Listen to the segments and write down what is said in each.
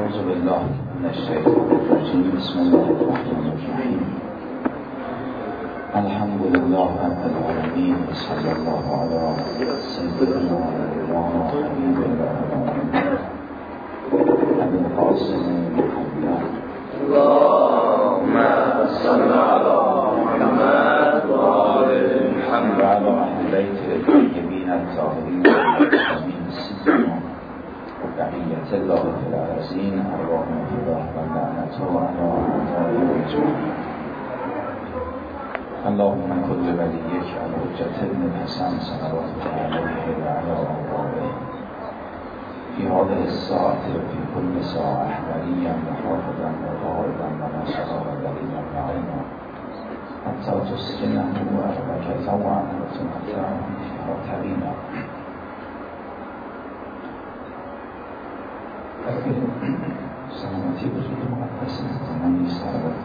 اعوذ بالله من الشیطان الرجیم. بسم الله الرحمن الرحیم. الحمد لله رب العالمین و صلی الله علی سیدنا مولانا حبیب العالمین ابی القاسم محمد اللهم صل علی محمد و آل محمد و علی اهل بیت الطیبین الطاهرین المعصومین سیدنا بقیت الله فی الارضین ارواحهم الله و لعنته علی اعدائهم اجمعین. اللهم کل ولیک الحجة ابن الحسن صلوات علیه و علی آبائه فی هذه الساعة و فی کل ساعة ولیا و حافظا و غائبا و ناصرا و ولیا و عینا حتی تسکنه و اربک طوعا و تمتعه فیها طویلا. سلامتی وجود مقدس تمامی سلامت.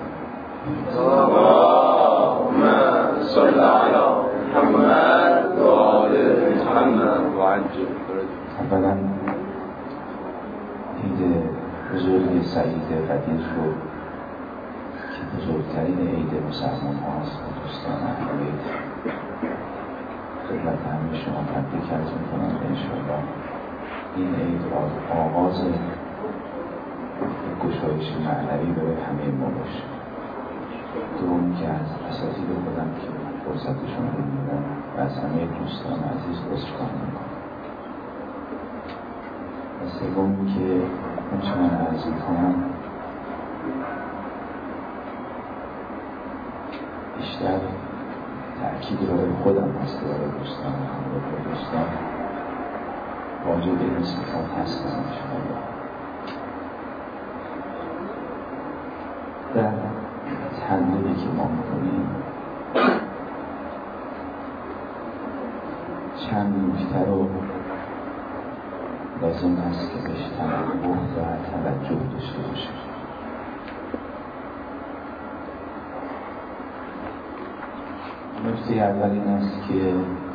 اللهم صل علی محمد و آل محمد و عجل. اولا عید بزرگ سعید قدیر رو که بزرگترین عید مسلمان هاست و دوستان اهل بیت خدمت همه شما تبریک عرض می‌کنم. انشاءالله این عید آغاز گشایش معنوی برای همه ما باشه. دوم که از اساتید خودم که فرصتشون رو میدم و از همه دوستان عزیز عذرخواهی میکنم. و سوم که اونچه من عرض میکنم بیشتر تأکید برای خودم هست، برای دوستان و همراه دوستان واجب این صفات هستن انشاءالله. در تمرینی که ما میکنیم چند نکته رو لازم هست که بهش تنبه و توجه داشته باشه. نکته اول این است که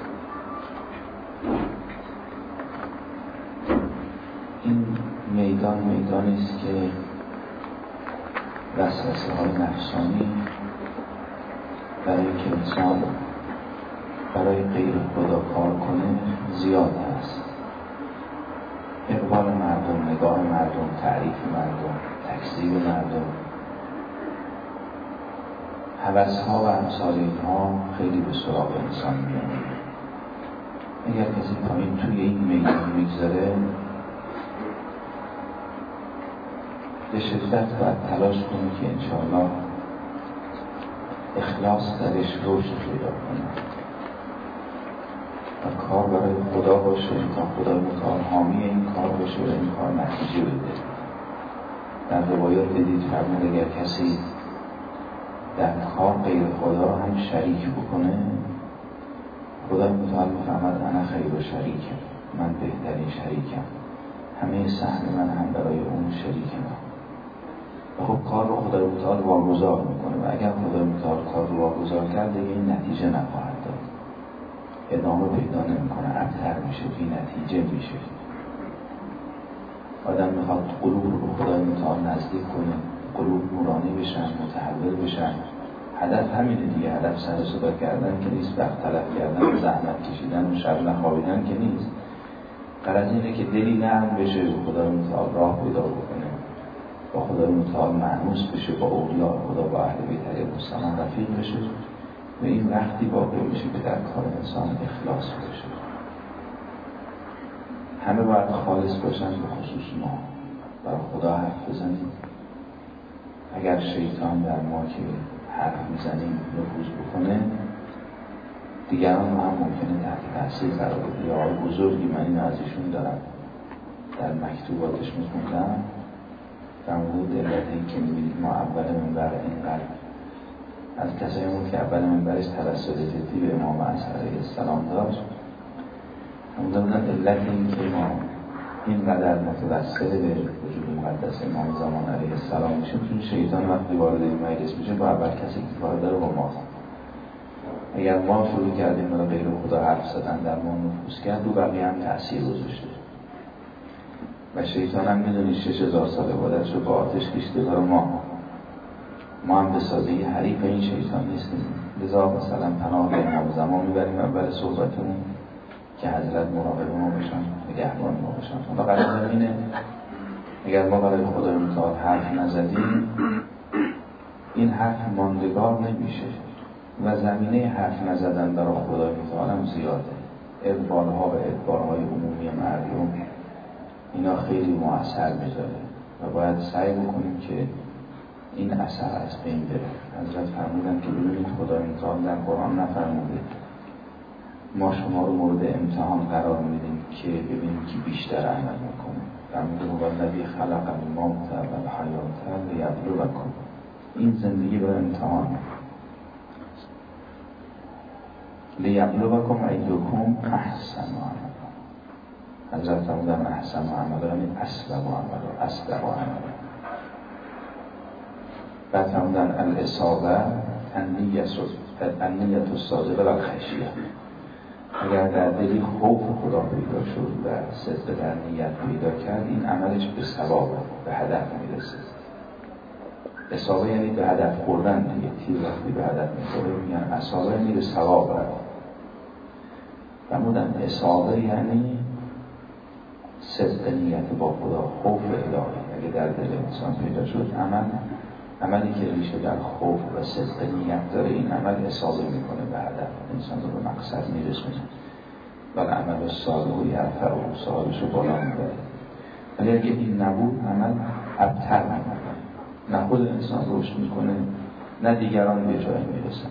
این میدان میدانی است که وسوسه های نفسانی برای که انسان برای غیر خدا کار کنه زیاد هست. اقبال مردم، نگاه مردم، تعریف مردم، تکذیب مردم، هوس‌ها و امثال اینها خیلی به سراغ انسان میاد. اگر کسی پایین توی این میدان میگذاره به شدت باید تلاش کنی که انشاءالله اخلاص درش رشد پیدا کنه و کار برای خدا باشه، تا خدا متعال حامی این کار باشه و این کار نتیجه بده. در روایات دیدید فرمود اگر کسی در کار غیر خدا را هم شریک بکنه، خدا متعال میفهمد انا خیر و شریکم، من بهترین شریکم، همه سهم من هم برای اون شریکم. و خب کار رو خدا متعال واگذار میکنه و اگر خدا متعال کار رو واگذار کرد دیگه این نتیجه نخواهد داد، ادامه پیدا نمیکنه، ابتر میشه، بی نتیجه میشه. آدم میخواد قلوب رو خدا متعال نزدیک کنه، قلوب نورانی بشن، متحول بشن. هدف همینه دیگه، هدف سر صدا کردن که نیست، وقت تلف کردن، زحمت کشیدن و شب نخوابیدن که نیست. غرض اینه که دلی نرم بشه و خدا متعال راه پیدا بکنه، با خدا متعال مأنوس بشه، با اولیاء خدا، با اهل بیت علیهم السلام رفیق بشه و این وقتی واقع میشه که در کار انسان اخلاص بشه. همه باید خالص باشن، به خصوص ما برای خدا حرف بزنیم. اگر شیطان در ما که حرف میزنیم نفوذ بکنه، دیگران رو هم ممکنه تحت تاثیر قرار بده. یا آقای بزرگی من این از ایشون دارم در مکتوباتش میخوندم در مورد علت این که میبینید ما اول منبر اینقدر از کسایی بود که اول منبرش توسل جدی به امام عصر علیه السلام داشت، همونده بودن علت این که ما اینقدر متوسل به وجود مقدس امام زمان علیه السلام میشیم، چون شیطان وقتی وارد این مجلس میشه با اول کسی که وارد رو با ماست. اگر ما شروع کردیم برای غیر خدا حرف زدن در ما نفوذ کرد و بقیه هم تأثیر گذاشته. و شیطان هم میدونی 6000 ساله بادش رو با آتش کشته برای ما هم به سادگی حریف این شیطان نیستیم. لذا مثلا پناه به امام زمان میبریم اول صحبتمون که حضرت مراقب ما باشن، نگهبان ما باشن. حالا قرار اینه اگر ما برای خدای متعال حرف نزدیم این حرف ماندگار نمیشه و زمینه حرف نزدن برای خدای متعال هم زیاده. اقبالها و ادبارهای عمومی مردم اینا خیلی مؤثر میذاره و باید سعی بکنیم که این اثر از بین بره. حضرت فرمودن که ببینید خدای متعال در قرآن نفرموده ما شما رو مورد امتحان قرار میدیم که ببینیم که بیشتر عمل میکنه. فرموده هو الذی خلق الموت والحیاة لیبلوکم. این زندگی برای امتحان، لیبلوکم ایکم احسن عملا. حضرت فرمودن احسن عملا این اصلح عملا، اصلح عملا. بعد فرمودن الاصابه النیت الصادقه و الخشیه. اگر در دلی خوف خدا پیدا شد و صدق در نیت پیدا کرد این عملش به ثواب به هدف میرسه. اصابه یعنی به هدف خوردن دیگه. تیر وقتی به هدف میخوره میگن اصابه یعنی به ثواب برد. فرمودن اصابه یعنی صدق نیت با خدا، خوف الهی. اگه در دل انسان پیدا شد عملی که ریشه در خوف و صدق نیت داره این عمل اصابه میکنه به هدف، انسان رو به مقصد میرسونه و عمل الصالح یرفع و صالحش رو بالا میبره. ولی اگه این نبود عمل ابتر میکنه، نه خود انسان رشد میکنه نه دیگران به جایی میرسن.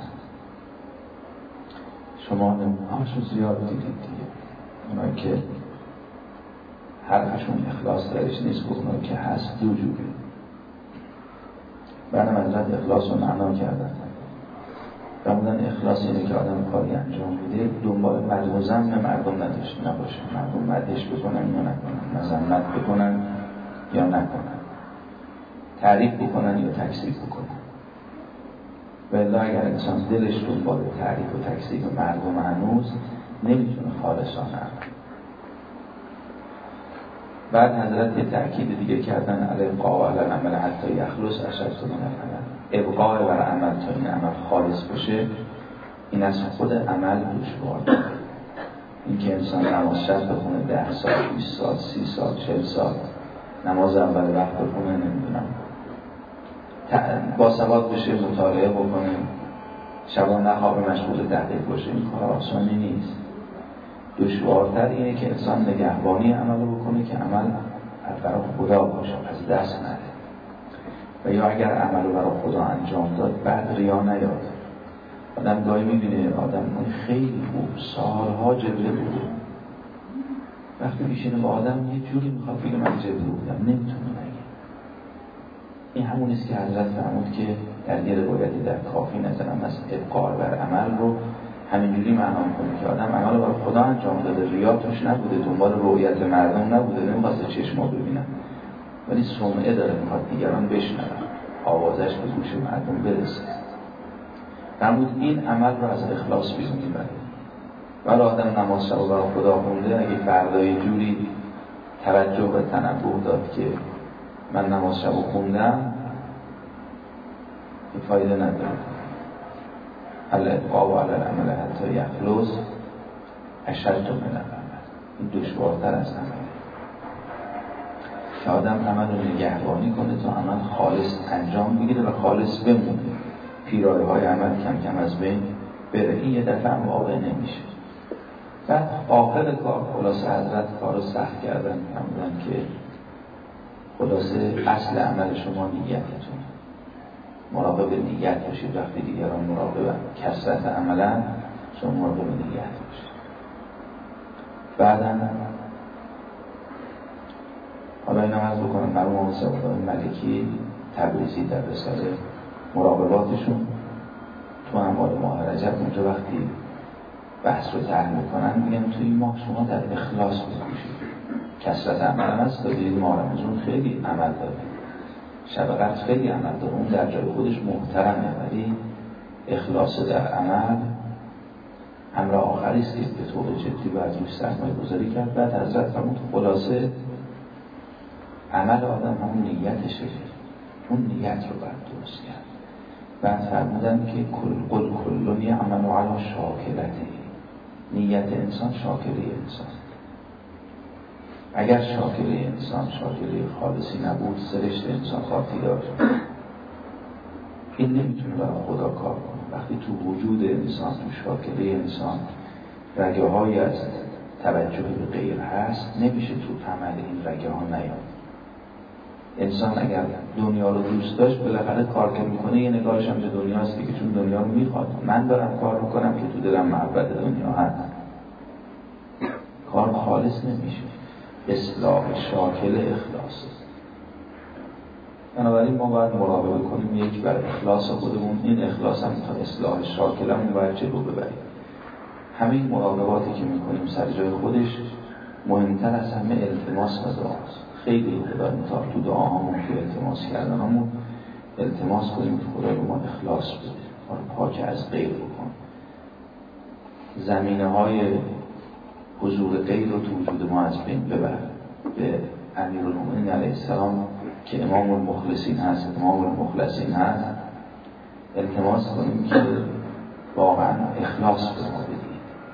شما نمونهاشو زیاد دیدید دیگه. اونایی که حرفشون اخلاص درش نیست و اونایی که هست دو جوری. بعدم حضرت اخلاص رو معنا کردن. فرمودن اخلاص اینه که آدم کاری انجام میده دنبال مدح و ذم مردم نباشه. مردم مدحش بکنن یا نکنن، مذمت بکنن یا نکنن، تعریف بکنن یا تکذیب بکنن. و الا اگر انسان دلش دنبال تعریف و تکذیب مردم هنوز نمیتونه خالصانه عمل. بعد حضرت یه تأکید دیگه کردن الابقاء علی العمل حتی یخلص اشد من العمل. ابقاء بر عمل تا این عمل خالص بشه این از خود عمل دشوار. این که انسان نماز شب بخونه 10 سال 20 سال 30 سال 40 سال نماز اول وقت بخونه نمیدونم با سواد بشه مطالعه بکنه شبان نخوابه مشغول تحقیق باشه این کار آسانی نیست. دشوارتر اینه که انسان نگهبانی عمل رو بکنه که عمل از برای خدا باشه، از دست نده. و یا اگر عمل رو برای خدا انجام داد بعد ریا نیاد. آدم گاهی میبینه آدم خیلی خوب سالها جبله بوده، وقتی میشینه با آدم یه جوری میخواد بگه من جبله بودم نمیتونه نگه. این همونیست که حضرت فرمود که در یه روایتی در کافی نظرم از ابقاء بر عمل رو همینجوری معنا کنه که آدم عمل برای خدا انجام داده، ریا توش نبوده، دنبال رؤیت مردم نبوده، نمیخواسته چشما ببینن، ولی سمعه داره میخواد دیگران بشنون، آوازش به گوش مردم برسه. فرمود این عمل رو از اخلاص بیرون میبره. ولی آدم نماز شب برای خدا خونده اگه فردا یه جوری توجه و تنبه داد که من نماز شب خوندم این فایده نداره. الابقاء علی العمل حتی یخلص اشد من العمل. این دشوارتر از عمل که آدم عمل رو نگهبانی کنه تا عمل خالص انجام بگیره و خالص بمونه، پیرایه های عمل کم کم از بین بره. این یه دفعه هم واقع نمیشه. بعد آخر کار خلاصه حضرت کار رو سخت کردن، فرمودن که خلاصه اصل عمل شما نیتتون، مراقب نیت باشید. وقتی دیگران مراقب کثرت عملن شما مراقب نیت باشید. بعدم حالا این هم عرض بکنم مرحوم سعادت ملکی تبریزی در رساله مراقباتشون تو اموال ماه رجب اونجا وقتی بحث رو طرح میکنن میگن توی این ماه شما در اخلاص بکوشید. کثرت عمل هست، دارید ماه رمضان خیلی عمل داره، شب قدر خیلی عمل داره، اون در جای خودش محترمه، ولی اخلاص در عمل امر آخری است که به طور جدی باید روش سرمایه گذاری کرد. بعد حضرت فرمود خلاصه عمل آدم همون نیتشه، اون نیت رو باید درست کرد. بعد فرمودن که قل کل یعمل علی شاکلته، نیت انسان شاکله انسان. اگر شاکله انسان شاکله خالصی نبود، سرشت انسان خاطی داشت، این نمیتونه برای خدا کار کنه. وقتی تو وجود انسان، تو شاکله انسان رگه های از توجه به غیر هست، نمیشه تو عمل این رگه ها نیاد. انسان اگر دنیا رو دوست داشت، بالاخره کار که میکنه یه نگاهش هم به دنیاست دیگه، چون دنیا رو میخواد. من دارم کار میکنم که تو دلم محبت دنیا هست، کار خالص نمیشه. اصلاح شاکل اخلاص. بنابراین ما باید مراقبه کنیم، یک بر اخلاص خودمون، این اخلاص هم تا اصلاح شاکلمون باید جلو ببریم. همین مراقباتی که میکنیم سر جای خودش، مهمتر از همه التماس و دعاست. خیلی خدا میتار تو دعاهامون که التماس کردنامون التماس کنیم که خدا به ما اخلاص بده، ما رو پاک از غیر بکن، زمینه های حضور غیر رو تو وجود ما از بین ببر. به امیرالمومنین علیه السلام که امام المخلصین هست، امام المخلصین هست، التماس کنیم که واقعا اخلاص به ما بدید.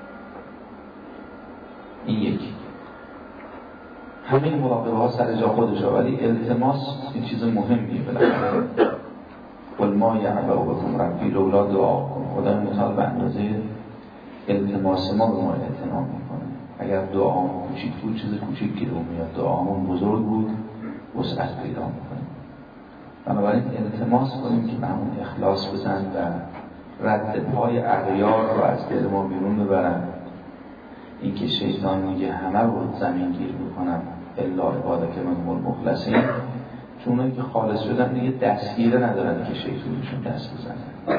این یکی. همین مراقبه ها سر جا خودشه، ولی التماس این چیز مهمیه. بالاخره قل ما یعبأ بکم ربی لولا دعا کن، خدا متعال به اندازه التماس ما به ما اعتنا میکنه. اگر دعامون کوچیک بود، چیز کوچیک گیر میاد، دعامون بزرگ بود، وسعت پیدا میکنه. بنابراین التماس کنیم که به همون اخلاص بزن و رد پای اغیار رو از دل ما بیرون ببرن. این که شیطان میگه همه رو زمین گیر میکنم الا عبادک منهم المخلصین، چون اونایی که خالص شدن دیگه دستگیره ندارن که شیطانشون دست بزنن،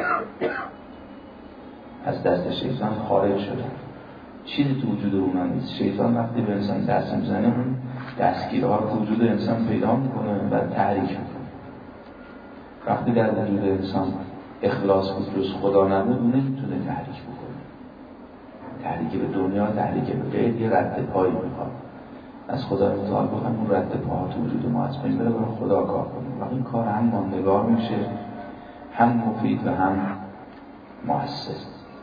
از دست شیطان خارج شدن، چیزی تو وجود اونها نیست. شیطان وقتی به انسان دست میزنه، اون دستگیرها رو تو وجود انسان پیدا میکنه و تحریک میکنه. وقتی در وجود انسان اخلاص بود، جز خدا نبود، اون نمیتونه تحریک بکنه. تحریک به دنیا، تحریک به غیر، یه رد پایی میخواد. از خدا متعال بخوایم اون رد پاها تو وجود ما از بین بره، برای خدا کار کنیم و این کار هم ماندگار میشه، هم مفید و هم مؤثر.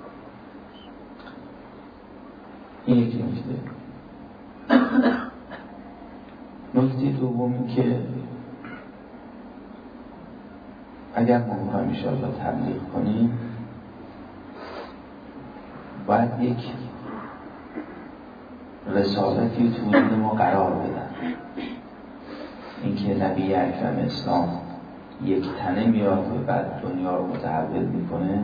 این یکی نکته. نکته دومی که اگر ما میخوایم انشاءالله تبلیغ کنیم، باید یک رسالتی تو وجود ما قرار بدن. اینکه نبی اکرم اسلام یک تنه میاد و بعد دنیا رو متحول میکنه،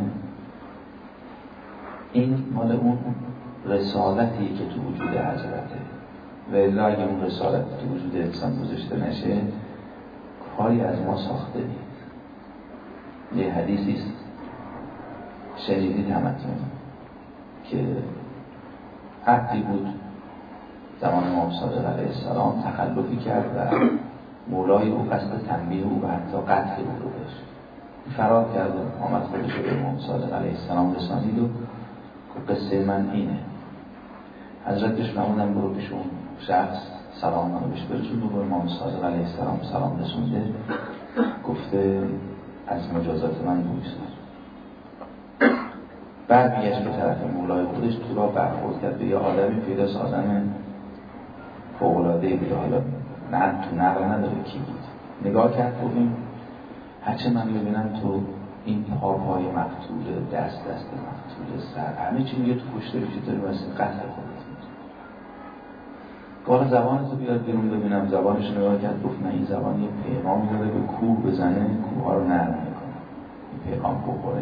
این مال اون رسالتی که تو وجود حضرته. و الا اگه اون رسالت تو وجود انسان گذاشته نشه، کاری از ما ساخته نیست. یه حدیثی است شنیدید همتون که عبدی بود زمان امام صادق علیه السلام تخلفی کرد و مولای او قصد تنبیه او و حتی قتل او رو داشت. فرار کرد و آمد خودش رو به امام صادق علیه السلام رسانید و قصه من اینه. حضرت بهش فرمودن برو پیش اون شخص سلام منو بهش برسون. و امام صادق علیه السلام سلام رسونده، گفته از مجازات من بگذار. بعد میگشت به طرف مولای خودش، تو را برخورد کرد به یه آدمی پیداست، آدم فوق‌العاده‌ای بود. حالا نه تو نقل نداره کی بود. نگاه کرد ببین، هرچه من میبینم تو این پای مقتوله، دست مقتوله، سر همه چی میگه تو کشته بشی، داری واسه قتل خودت. گالا زبانتو بیاد بیرون ببینم. زبانش نگاه کرد، گفت نه، این زبان یه پیغام داره، به کوه بزنه کوه ها رو نرم میکنه، این پیغام بخوره.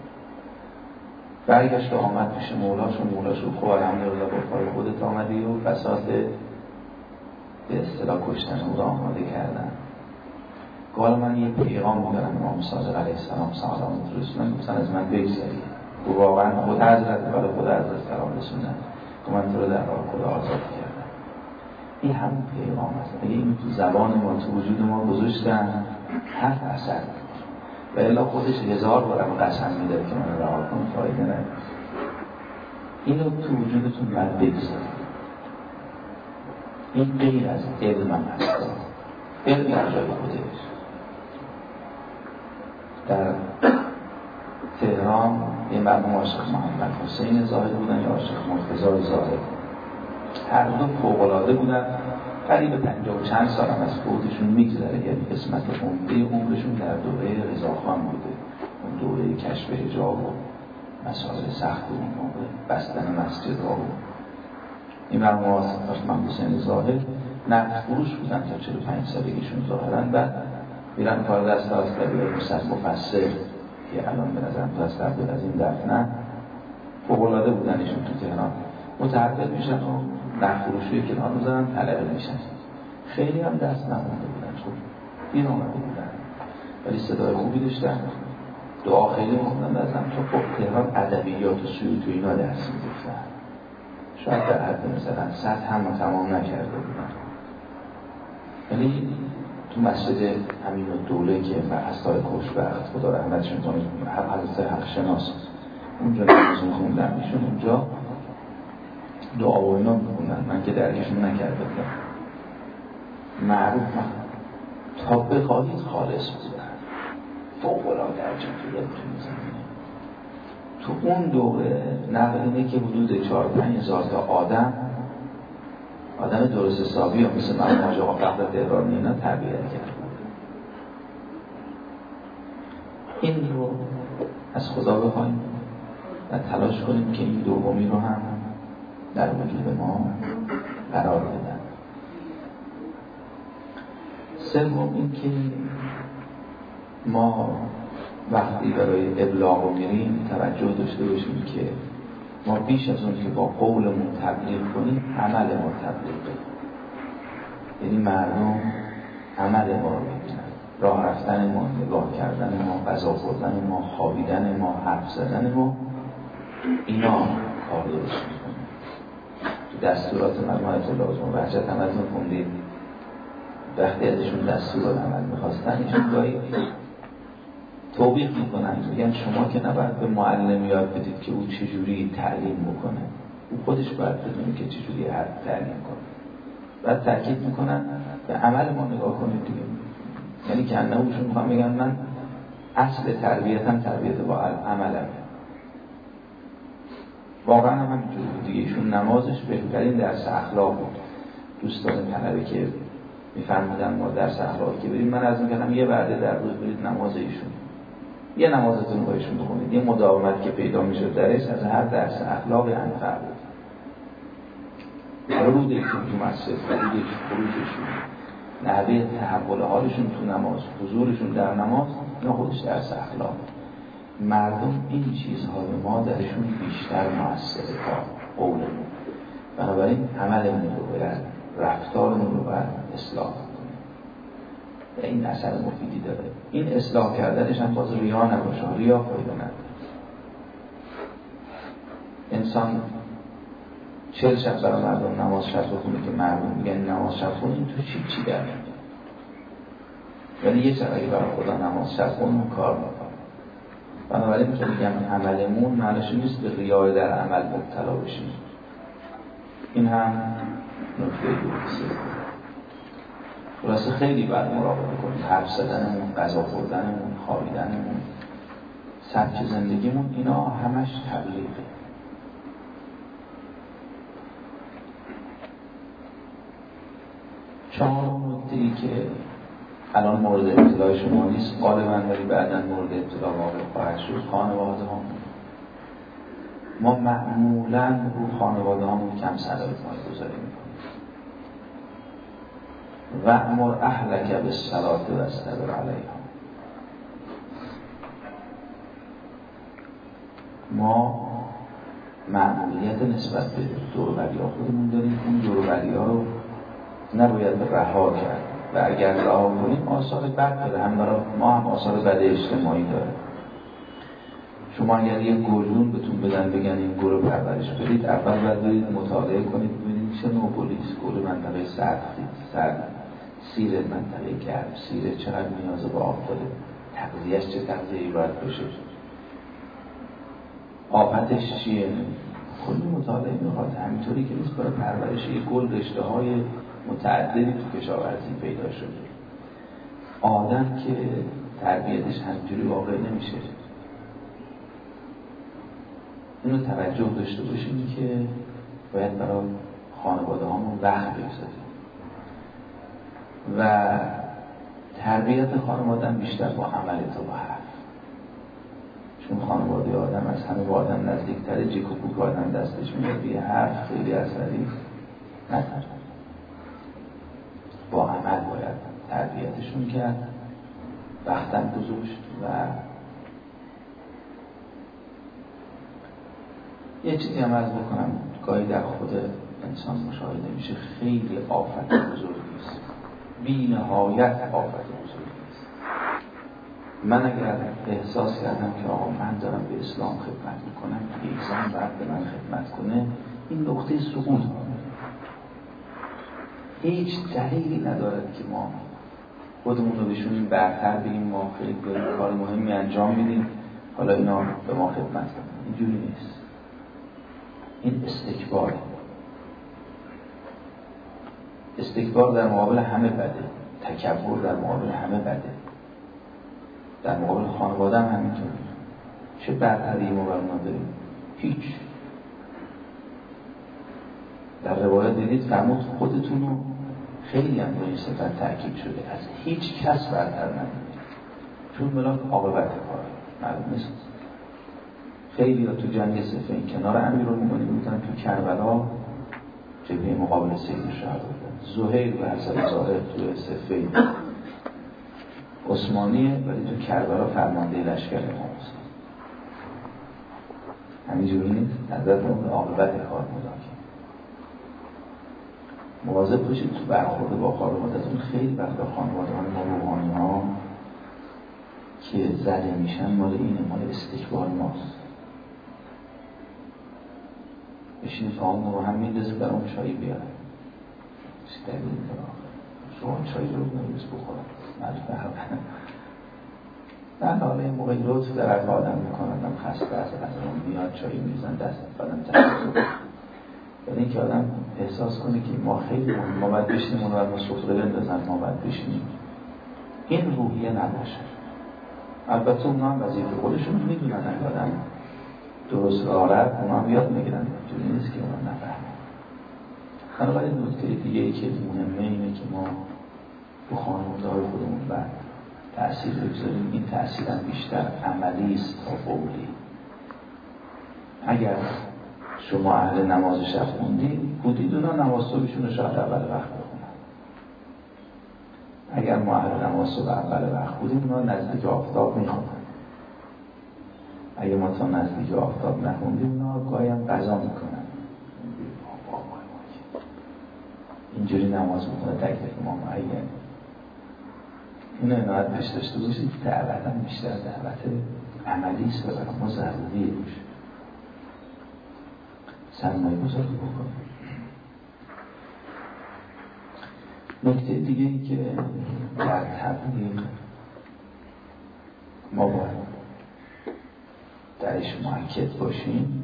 برگشت و آمد پیش مولاش و مولاش رو خواه الحمدلله با کار خودت آمدی و بساط به اصطلاح کشتن او را آماده کردن. گالا من یه پیغام دارم امام صادق علیه السلام سلام رسولن، گفتن از من بگذاری. و واقعا خود حضرت برای خود حضرت سلام رسولن که من تو رو در راه خدا آزاد کردم. این همون پیغام است. اگه این تو زبان ما، تو وجود ما گذاشتن، حرف اثر و الا خودش 1000 بارم قسم میده که من رها کنم، فایده نداره. اینو تو وجودتون باید بگذارید. این غیر از علم هم هست. علم در جای خودش. در تهران یه مرحوم عاشق محمد حسین زاهد بودن یا عاشق مرتضی زاهد، هر دو فوق‌العاده بودن. قریب 50 و چند سال هم از فوتشون میگذره، یعنی قسمت عمده عمرشون در دوره رضاخان بوده، اون دوره کشف حجاب و مسائل سخت اون موقع، بستن مسجد ها. این مرحوم عاشق حسین زاهد نفت فروش بودن تا 45 سالگیشون ظاهرن. بعد میرن کار دست از طبیعه مفسر که الان به نظرم تو از قبل از این دفنه، فوق‌العاده بودن ایشون تو تهران. متحول میشن و نفت فروشی کنار میذارن، طلبه میشن. خیلی هم دست نمونده بودن، خب دیر آمده بودن ولی صدای خوبی داشتن، دعا خیلی مهمن داشتن. تو خب تهران ادبیات و سیوط و اینا درس می‌گفتن، شاید در حد مثلا سطح هم تمام نکرده بودن، ولی تو مسجد امین الدوله که اساتید خوشبخت خدا رحمتشون کنه، حضرت حق شناس اونجا نمازون خوندن، ایشون اونجا دعا و اینا می‌خوندن. من که درکشون نکرده بودم. معروف تا بخواهید خالص بودن، فوق‌العاده جمعیت تو زمینه. تو اون دوره نقل اینه که حدود 4-5 هزار تا آدم درست حسابی و مثل من حاج آقا فخر تهرانی اینا تربیت کرد. این رو از خدا بخوایم و تلاش کنیم که این دومی رو هم در وجود ما قرار بدن. سوم این که ما وقتی برای ابلاغ رو میریم توجه داشته باشیم که ما بیش از اون که با قولمون تبلیغ کنیم عمل ما تبلیغه. یعنی مردم عمل ما رو ببینن، راه رفتن ما، نگاه کردن ما، غذا خوردن ما، خوابیدن ما، حرف زدن ما، اینا کار درست میکنه. تو دستورات مرحوم آیت الله عظما بهجت همتون خوندید، وقتی ازشون دستورات عمل میخواستن ایشون گاهی توبیخ میکنن، میگن شما که نباید به معلم یاد بدید که او چجوری تعلیم بکنه، او خودش باید بدونه که چجوری تعلیم کنه. بعد تاکید میکنن به عمل ما نگاه کنید دیگه. یعنی که انهوشون میخوام بگن من اصل تربیتم تربیت با عملم. واقعا هم همینجوری بود دیگه. ایشون نمازش بهترین درس اخلاق بود. دوستان طلبه که میفرمودن ما درس اخلاقی که بریم، من از میگم یه وعده در روز برید نماز ایشون، یه نمازتون با ایشون بخونید، یه مداومت که پیدا میشد درش از هر درس اخلاقی انفع بود. ورود ایشون تو مسجد، ورود خروجشون، نحوه تحول حالشون تو نماز، حضورشون در نماز، اینا خودش درس اخلاق. مردم این چیزهای ما درشون بیشتر مؤثره تا قولمون. بنابراین عملمون رو باید، رفتارمون رو باید اصلاح کنیم. این اثر مفیدی داره. این اصلاح کردنش هم باز ریا نباشه، ریا فایده نداره. انسان 40 شب برای مردم نماز شب بخونه که مردم میگن نماز شب خونه، این تو چی در میاد؟ ولی یه شب اگه برای خدا نماز شب خونه اون کار میکنه. بنابراین که میگم عملمون معنیش نیست به ریای در عمل مبتلا بشیم. این هم نکته دوسته. خلاصه خیلی باید مراقبه کنیم. حرف زدنمون، غذا خوردنمون، خوابیدنمون، سبک زندگیمون، اینا همش تبلیغه. چهار نکته‌ای که الان مورد اطلاع شما نیست، غالباً ولی بعداً مورد اطلاع واقع خواهد شد، خانواده ها. ما معمولاً رو خانواده هامون کم سرمایه گذاری میکنیم. وأمر أهلک بالصلاة واصطبر علیها. ما معمولیت نسبت به دور و بریا خودمون داریم. اون دور و بریا رو نباید رها کرد و اگر رها کنیم آثار بد داره، هم برای ما هم آثار بد اجتماعی داره. شما اگر یه گلدون بهتون بدن بگن این گل رو پرورش بدید، اول باید برید مطالعه کنید ببینید چه نوع گلیست. گل منطقه سرد، سیر منطقه گرم، سیر چقدر نیاز به آب داره، تغذیه‌اش چه تغذیه‌ای باید بشه، آفتش چیه، کلی مطالعه میخواد. همینطوری که نیست برای پرورش یک گل رشته‌های متعددی تو کشاورزی پیدا شده. آدم که تربیتش همینجوری واقع نمیشه. اینو توجه داشته باشیم که باید برای خانواده هامون وقت بگذاریم و تربیت خانواده بیشتر با عمل تا با حرف. چون خانواده آدم از همه با آدم نزدیکتره، جیک و پوک آدم دستش میاد، یه حرف خیلی اثری نداره. با عمل باید تربیتشون کرد، وقتم گذاشت و یه چیزی هم عرض بکنم، گاهی در خود انسان مشاهده میشه، خیلی آفت بزرگی است، بی نهایت آفت بزرگی است. من اگر احساس کردم که آقا من دارم به اسلام خدمت میکنم، ایزان باید به من خدمت کنه، این نقطه سقوط هیچ دلیلی ندارد که ما خودمون رو بهشون برتر بگیم ما خیلی کار مهمی انجام میدیم حالا اینا به ما خدمت کنن. اینجوری نیست. این استکباره. استکبار در مقابل همه بده، تکبر در مقابل همه بده، در مقابل خانواده هم همینطور. چه برتری ما بر اونا داریم؟ هیچ. در روایت دیدید فرمود خودتون رو خیلی هم به این صفت تأکید شده، از هیچ کس برتر ندارید، چون ملاک عاقبت کار معلوم نیست. خیلی ها تو جنگ صفین کنار امیرالمومنین بودن، تو کربلا جبهه مقابل سید الشهدا بودن. زهیر و حسن ظاهر تو صفین عثمانیه ولی تو کربلا فرمانده لشکر امام حسین. همینجوری نیست. نظر به عاقبت کار ملاک مواظب باشید تو برخورد با خانواده‌تون. خیلی وقتا خانواده‌های ما روحانی‌ها که زده میشن مال اینه، مال استکبار ماست. بشینید آقا رو هم میندازه در اون چایی بیاره، چی دلیل داره شما چایی رو نمیز بخورم مجبور در حالا این موقع لطف در از آدم میکنن خسته از اون میاد چایی میزن دست بدن تحصیل یعنی اینکه آدم احساس کنه که ما خیلی ما باید بشینیم اون رو ما سفره بندازن ما باید بشینیم. این روحیه نباشه. البته اونا هم وظیفه خودشون میدونن، اگه آدم درست راه اونا هم یاد میگیرن، جوری نیست که اونا نفهمن. بنابراین نکته دیگه ای که مهمه اینه که ما تو خانواده‌های خودمون بعد تأثیر بگذاریم. این تأثیر هم بیشتر عملی است تا قولی. اگر شما اهل نماز شب بودید اونا نماز صبحشون رو شاید اول وقت بخونن. اگر ما اهل نماز صبح اول وقت بودیم اونا نزدیک آفتاب میخونن. اگر ما تا نزدیک آفتاب نخوندیم اونا گاهی هم قضا میکنن. اینجوری نماز میکنه تکلیف ما معین. اینو عنایت پیش داشته باشید. دعوت هم بیشتر دعوت عملی است و برای ما ضروریه باشه. سرمایه گذاری بکنیم. نکته دیگه ای که در تبلیغ ما باید درش مؤکد باشیم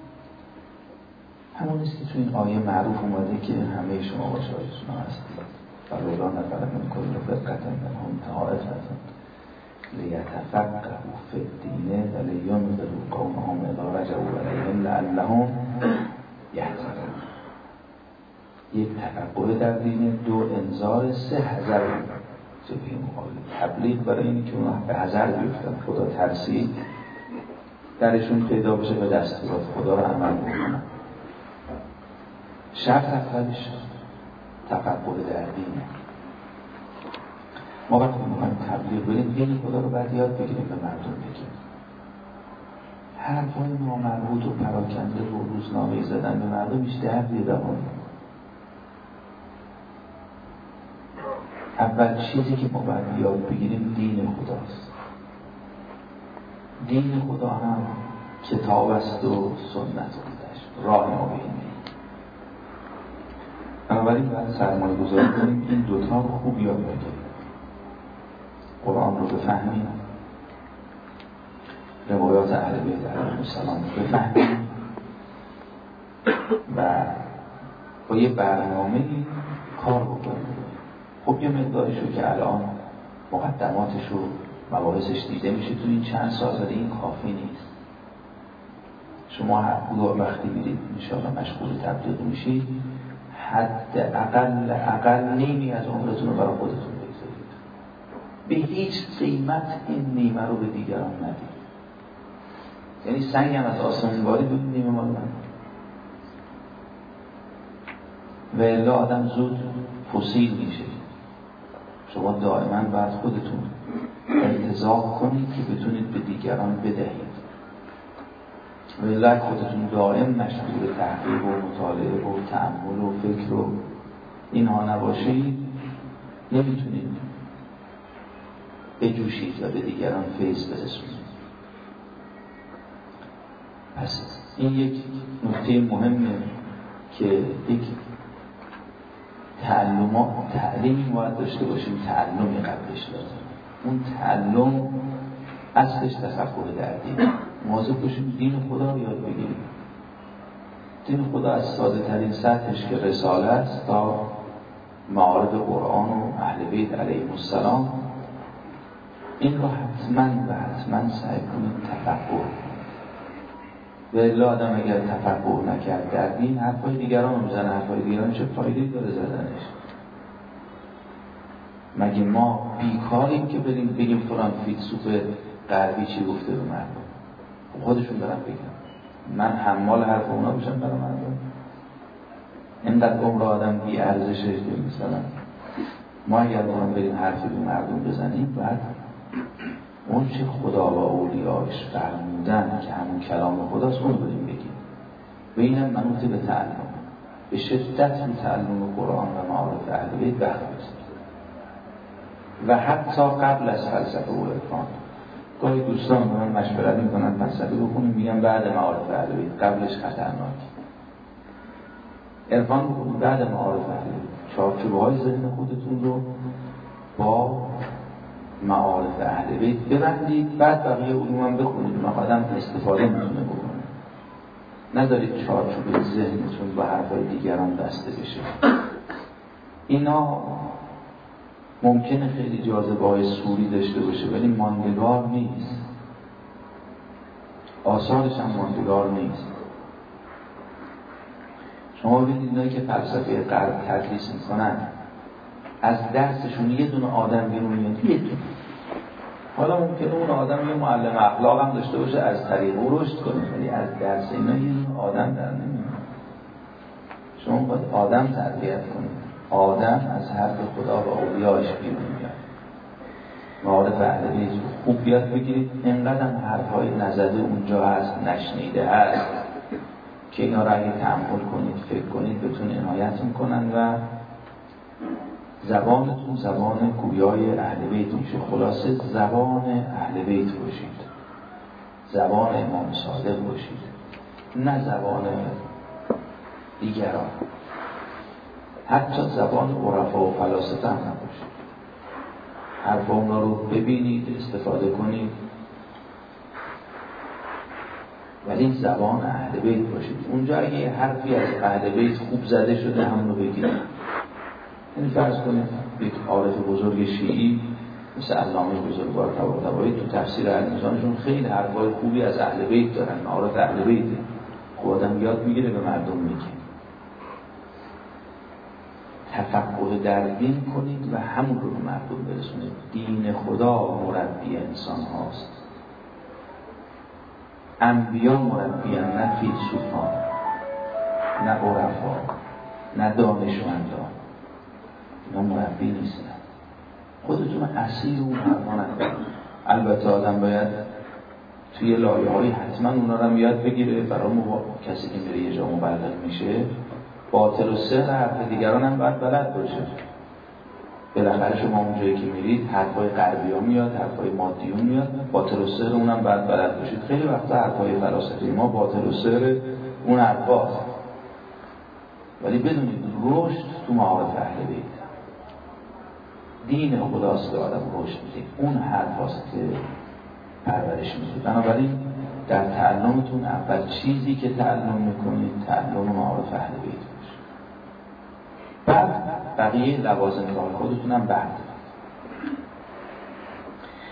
همون است که تو این آیه معروف اومده که همه شما با شاهدتون هستید. فلولا نفر من کل فرقة منهم طائفة لیتفقهوا فی الدین و لینذروا قومهم اذا رجعوا الیهم لعلهم یحذرون. یک تفقه در دین، دو انذار، سه حذر. جبهه مقابل تبلیغ برای اینه که اونا به حذر بیفتن، خدا ترسید درشون پیدا بشه به دستورات خدا رو عمل بکنن. شرط اولش تفقه در دینه. ما وقتی میخوایم تبلیغ بریم دین خدا رو باید یاد بگیریم به مردم بگیم. حرفای نامربوط و پراکنده و روزنامه‌ای زدن به مردم هیچ دردی دوام. اول چیزی که ما باید یاد بگیریم دین خداست. دین خدا هم کتاب است و سنت خودش، راه ما به اینه. بنابراین باید سرمایه گذاری کنیم این دوتا رو خوب یاد بگیریم. قرآن رو بفهمیم، روایات اهل بیت علیهم السلام رو بفهمیم و با یه برنامه کار بکنیم. خب یه مقداریشو که الان مقدماتش رو مباحثش دیده میشه تو این چند سال، ولی این کافی نیست. شما وقتی میرید انشاءالله مشغول تبلیغ میشید، حد اقل نیمی از عمرتون رو برای خودتون بگذارید. به هیچ قیمت این نیمه رو به دیگران ندید. یعنی سنگ هم از آسمون باری بود، نیمه مال من. و الا آدم زود فسیل میشه. شما دائما باید خودتون انتظار کنید که بتونید به دیگران بدهید. و الا خودتون دائم مشغول تحقیق و مطالعه و تأمل و فکر و اینها نباشید، نمیتونید بجوشید و به دیگران فیض برسونید. پس این یک نکته مهمه که یک تعلیمی باید داشته باشیم، تعلمی قبلش لازم. اون تعلم اصلش تفقه در دین. مواظب باشیم دین خدا رو یاد بگیریم. دین خدا از ساده ترین سطحش که رساله است تا معارف قرآن و اهل بیت علیهم السلام، این رو حتما سعی کنیم تفقه. و الا آدم اگر تفقه نکرد در دین، حرفای دیگران رو میزنه. حرفای دیگران چه فایده‌ای داره زدنش؟ مگه ما بیکاریم که بریم بگیم فلان فیلسوف غربی چی گفته به مردم؟ خودشون دارن بگم، من حمال حرف اونا بشم برای مردم؟ اینقدر عمر آدم بی ارزشه که مثلا ما اگر بریم حرفی به مردم بزنیم، بعد اون چه خدا و اولیاش فرمودن که همون کلام خداست اون بریم بگیم. و اینم منوط به تعلم، به شدت به تعلم قرآن و معارف اهل بیت وقت بزنید. و حتی قبل از فلسفه و عرفان. گاهی دوستان به من مشورت میکنن فلسفه بخونیم، میگم بعد معارف اهل بیت، قبلش خطرناک. عرفان بخونیم بعد معارف اهل بیت. چارچوب‌های ذهن خودتون رو با معارف اهل بیت ببندید، بعد بقیه علوم هم بخونید. آدم استفاده میتونه بکنه. نذارید چارچوب ذهنتون با حرفای دیگران بسته بشه. اینا ممکنه خیلی جاذبه‌های سوری داشته باشه ولی ماندگار نیست. آثارش هم ماندگار نیست. شما ببینید اینایی که فلسفه غرب تدریس میکنن، از درسشون یه دونه آدم بیرون میاد، یه دونه. حالا ممکنه اون آدم یه معلم اخلاق هم داشته باشه، از طریق او رشد کنه، ولی از درس اینا یه دونه آدم در نمیاد. شما باید آدم تربیت کنید. آدم از حرف خدا و اولیاش بیرون میاد. معارف اهل بیت خوب بیاد بگیرید. اینقدر هم حرفهای نزده اونجا هست، نشنیده هست که اینا را اگه تأمل کنید، فکر کنید، بتون عنایت میکنن و زبانتون زبان گویای اهل بیت میشه. خلاصه زبان اهل بیت باشید، زبان امام صادق باشید، نه زبان دیگران. حتی زبان عرفا و فلاسفه هم نباشید. حرف اونا رو ببینید، استفاده کنید، ولی زبان اهل بیت باشید. اونجا اگه یه حرفی از اهل بیت خوب زده شده همون رو بگیرید. این فرض کنید یک عارف بزرگ شیعی مثل علامه بزرگوار طباطبایی تو تفسیر المیزانشون خیلی حرفای خوبی از اهل بیت دارن، معارف اهل بیت. خب آدم یاد میگیره به مردم میگه. تفقه در دین کنید و همون رو به مردم برسونید. دین خدا مربی انسان هاست. انبیا مربی هم، نه فیلسوفان، نه عرفا، نه دانشمندان. اینا مربی نیستن. خودتون اسیر اون حرفا نکنید. البته آدم باید توی لایه‌های حتما اونا رو یاد بگیره. برای کسی که میره یه جا مبلغ میشه، باطل و سحر حرف دیگران هم باید بلد باشه. بالاخره شما اونجایی که میرید حرفای غربی ها میاد، حرفای مادیون میاد، باطل و سحر اونم باید بلد باشید. خیلی وقتا حرفای فلاسفه ما باطل و سحر اون حرفاست. ولی بدونید رشد تو معارف اهل بیت. دین خداست که آدم رشد میده. اون حرفاست که پرورش میده. بنابراین در تعلمتون اول چیزی که تعلم میکنید تعلم معارف اهل بیت باشه. بعد بقیه لوازم کار خودتون هم بعد.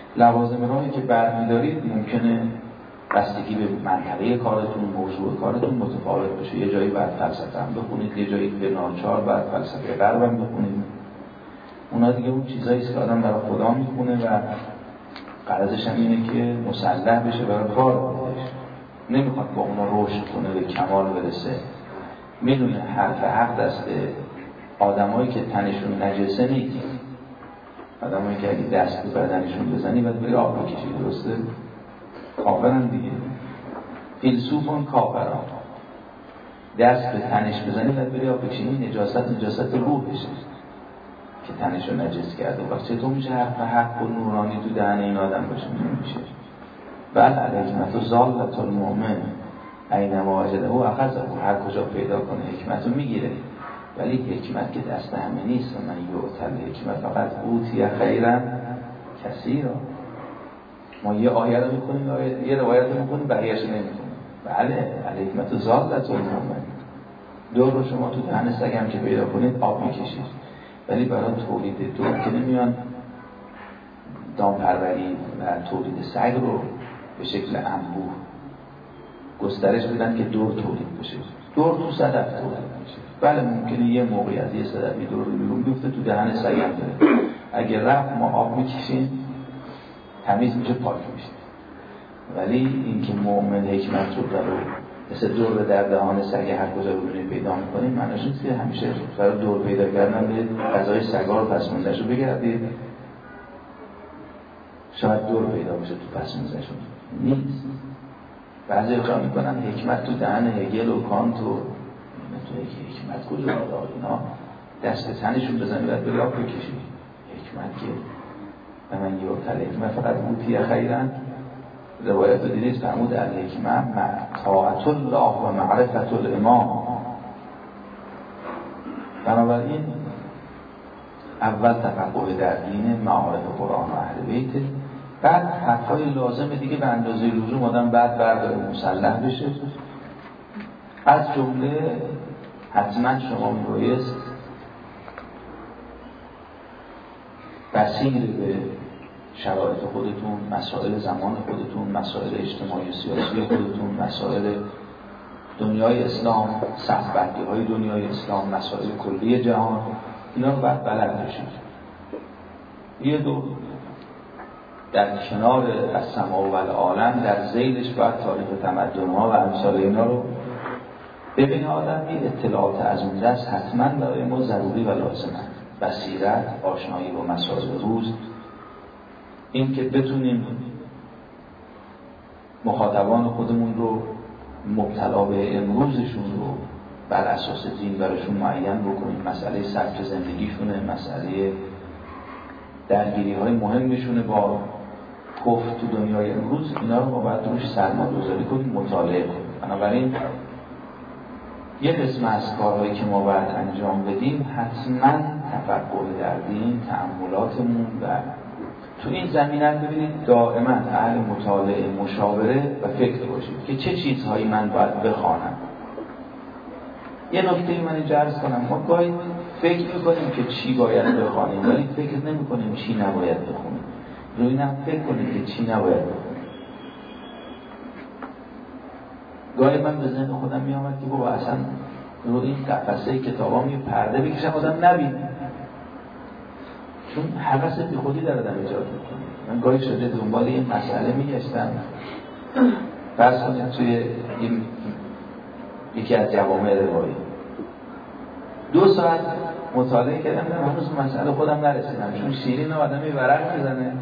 لوازم راهی که برمی‌دارید ممکنه بستگی به منطقه کارتون، موضوع کارتون متفاوت باشه. یه جایی باید فلسفه هم بخونید، یه جایی به ناچار باید فلسفه غرب هم بخونید. اونا دیگه اون چیزایی است که آدم برای خدا میخونه و غرضش هم اینه که مسلح بشه برای کار خودش. نمیخواد با اونا رشد کنه، به کمال برسه. میدونه حرف حق دست آدمایی که تنشون نجسه نیست. آدمایی که اگه دست به بدنشون بزنی باید بری آب بکشی، درسته؟ کافرن دیگه. فیلسوفان کافران. دست به تنش بزنی باید بری آب بکشی. این نجاست روحشه که تنشو نجس کرده. وقت چطور میشه حرف حق و نورانی تو دهن این آدم باشه؟ نمیشه. بل الحکمت ضالة المؤمن اینما وجده اخذه. هر کجا پیدا کنه حکمتو میگیره. ولی حکمت که دست همه نیست. من یؤتی حکمت فقط اوتی خیرا کثیرا. ما یه آیه رو میکنیم، یه روایت رو میکنیم، بقیه‌اش نمیکنیم. بله الحکمت ضالة المؤمن. دور رو شما تو دهن سگم که پیدا کنید آب میکشید، ولی برای تولید دور که نمیان دامپروری و تولید سگ رو به شکل انبوه گسترش بدن که دور تولید بشه. دور تو صدف تولید میشه. بله ممکنه یه موقعی از یه صدفی دور رو بیرون بیفته تو دهن سگم داره. اگه رفت ما آب میکشیم تمیز میشه، پاک میشه. ولی اینکه مؤمن حکمت رو مثل دور در دهان سگ هر کجا ببینید پیدا میکنیم، معنیش نیست که همیشه برای دور پیدا کردن به غذای سگا رو پسمانده‌شو بگردید شاید دور پیدا بشه تو پسمانده‌شون. نیست. بعضی ها میکنن حکمت تو دهن هگل و کانت و حکمت کجا داره؟ اینا دست به تنشون بزنی باید به راه بکشی. حکمت که و من یؤتی حکمت فقط اوتی خیرا. روایت رو دیدید فرمود الحکمت طاعت الله و معرفت الامام. بنابراین اول تفقه در دین، معارف قرآن و اهل بیت، بعد حرفای لازم دیگه به اندازه لزوم آدم بعد برداره مسلح بشه. از جمله حتما شما میبایست بصیر به شرایط خودتون، مسائل زمان خودتون، مسائل اجتماعی و سیاسی خودتون، مسائل دنیای اسلام، صحبت‌های دنیای اسلام، مسائل کلی جهان، اینا رو باید بلد بشید. یه دو در کنار السماء و العالم در ذیلش باید تاریخ تمدن‌ها و امثال اینا رو ببینه. آدم این اطلاعات از اون دست حتما برای ما ضروری و لازمه. بصیرت، آشنایی با مسائل روز، این که بتونیم مخاطبان خودمون رو مبتلا به امروزشون رو بر اساس دین براشون معین بکنیم. مسئله سبک زندگیشونه، مسئله درگیری‌های مهمشونه با کفر تو دنیای امروز، اینا رو ما باید روش سرمایه‌گذاری کنیم، مطالعه کنیم. بنابراین یه قسم از کارهایی که ما باید انجام بدیم حتما تفکر در دین، تأملاتمون و تو این زمینه ببینید دائما اهل مطالعه، مشاوره و فکر باشید که چه چیزهایی من باید بخوانم. یه نکته من اینجا عرض کنم، ما گاهی فکر میکنیم که چی باید بخوانیم ولی فکر نمیکنیم چی نباید بخونیم. روی اینم فکر کنیم که چی نباید بخونیم. گاهی من به ذهن خودم میامد که بابا اصلا رو این قفسه کتابا می پرده بکشم آدم نبینه، چون حوث بی خودی در آدم ایجاد میکنه. من گاهی شده دنبال این مسئله میگشتم، فرض کنید توی یکی از جوامع روایی 2 ساعت مطالعه کردم، هنوز مسئله خودم نرسیدم، چون شیرین آدمی ورق میزنه.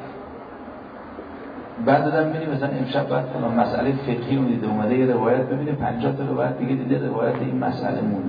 بعد دادم ببینیم مثلا امشب بعد فلان مسئله فقهی رو دیده اومده یه روایت ببینیم 50 تا روایت دیگه دیده روایت این مسئله مونده.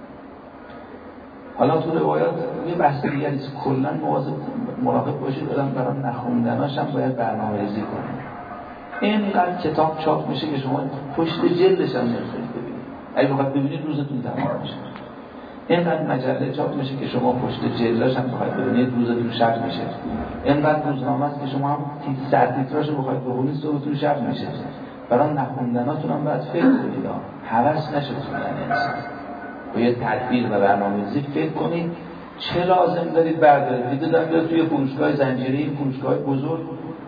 حالا تو روایات یه بحث دیگه نیست، کلا مراقب باشید برای نخوندناش هم باید برنامه‌ریزی کنید. اینقدر کتاب چاپ میشه که شما پشت جلدش هم نمی‌تونید ببینید. اگه بخواید ببینید روزتون تمام میشه. اینقدر مجله چاپ میشه که شما پشت جلدش هم بخواید ببینید روزتون شب میشه. اینقدر روزنامه است که شما هم سرتیتراشو بخواید بخونید صبحتون شب میشه. برای نخوندناتون هم باید فکر کنید. هوس نشه تو انسان. با یه تدبیر و برنامه‌ریزی فکر کنید چه لازم دارید بردارید. دیگه دارید توی فروشگاه زنجیره‌ای، فروشگاه بزرگ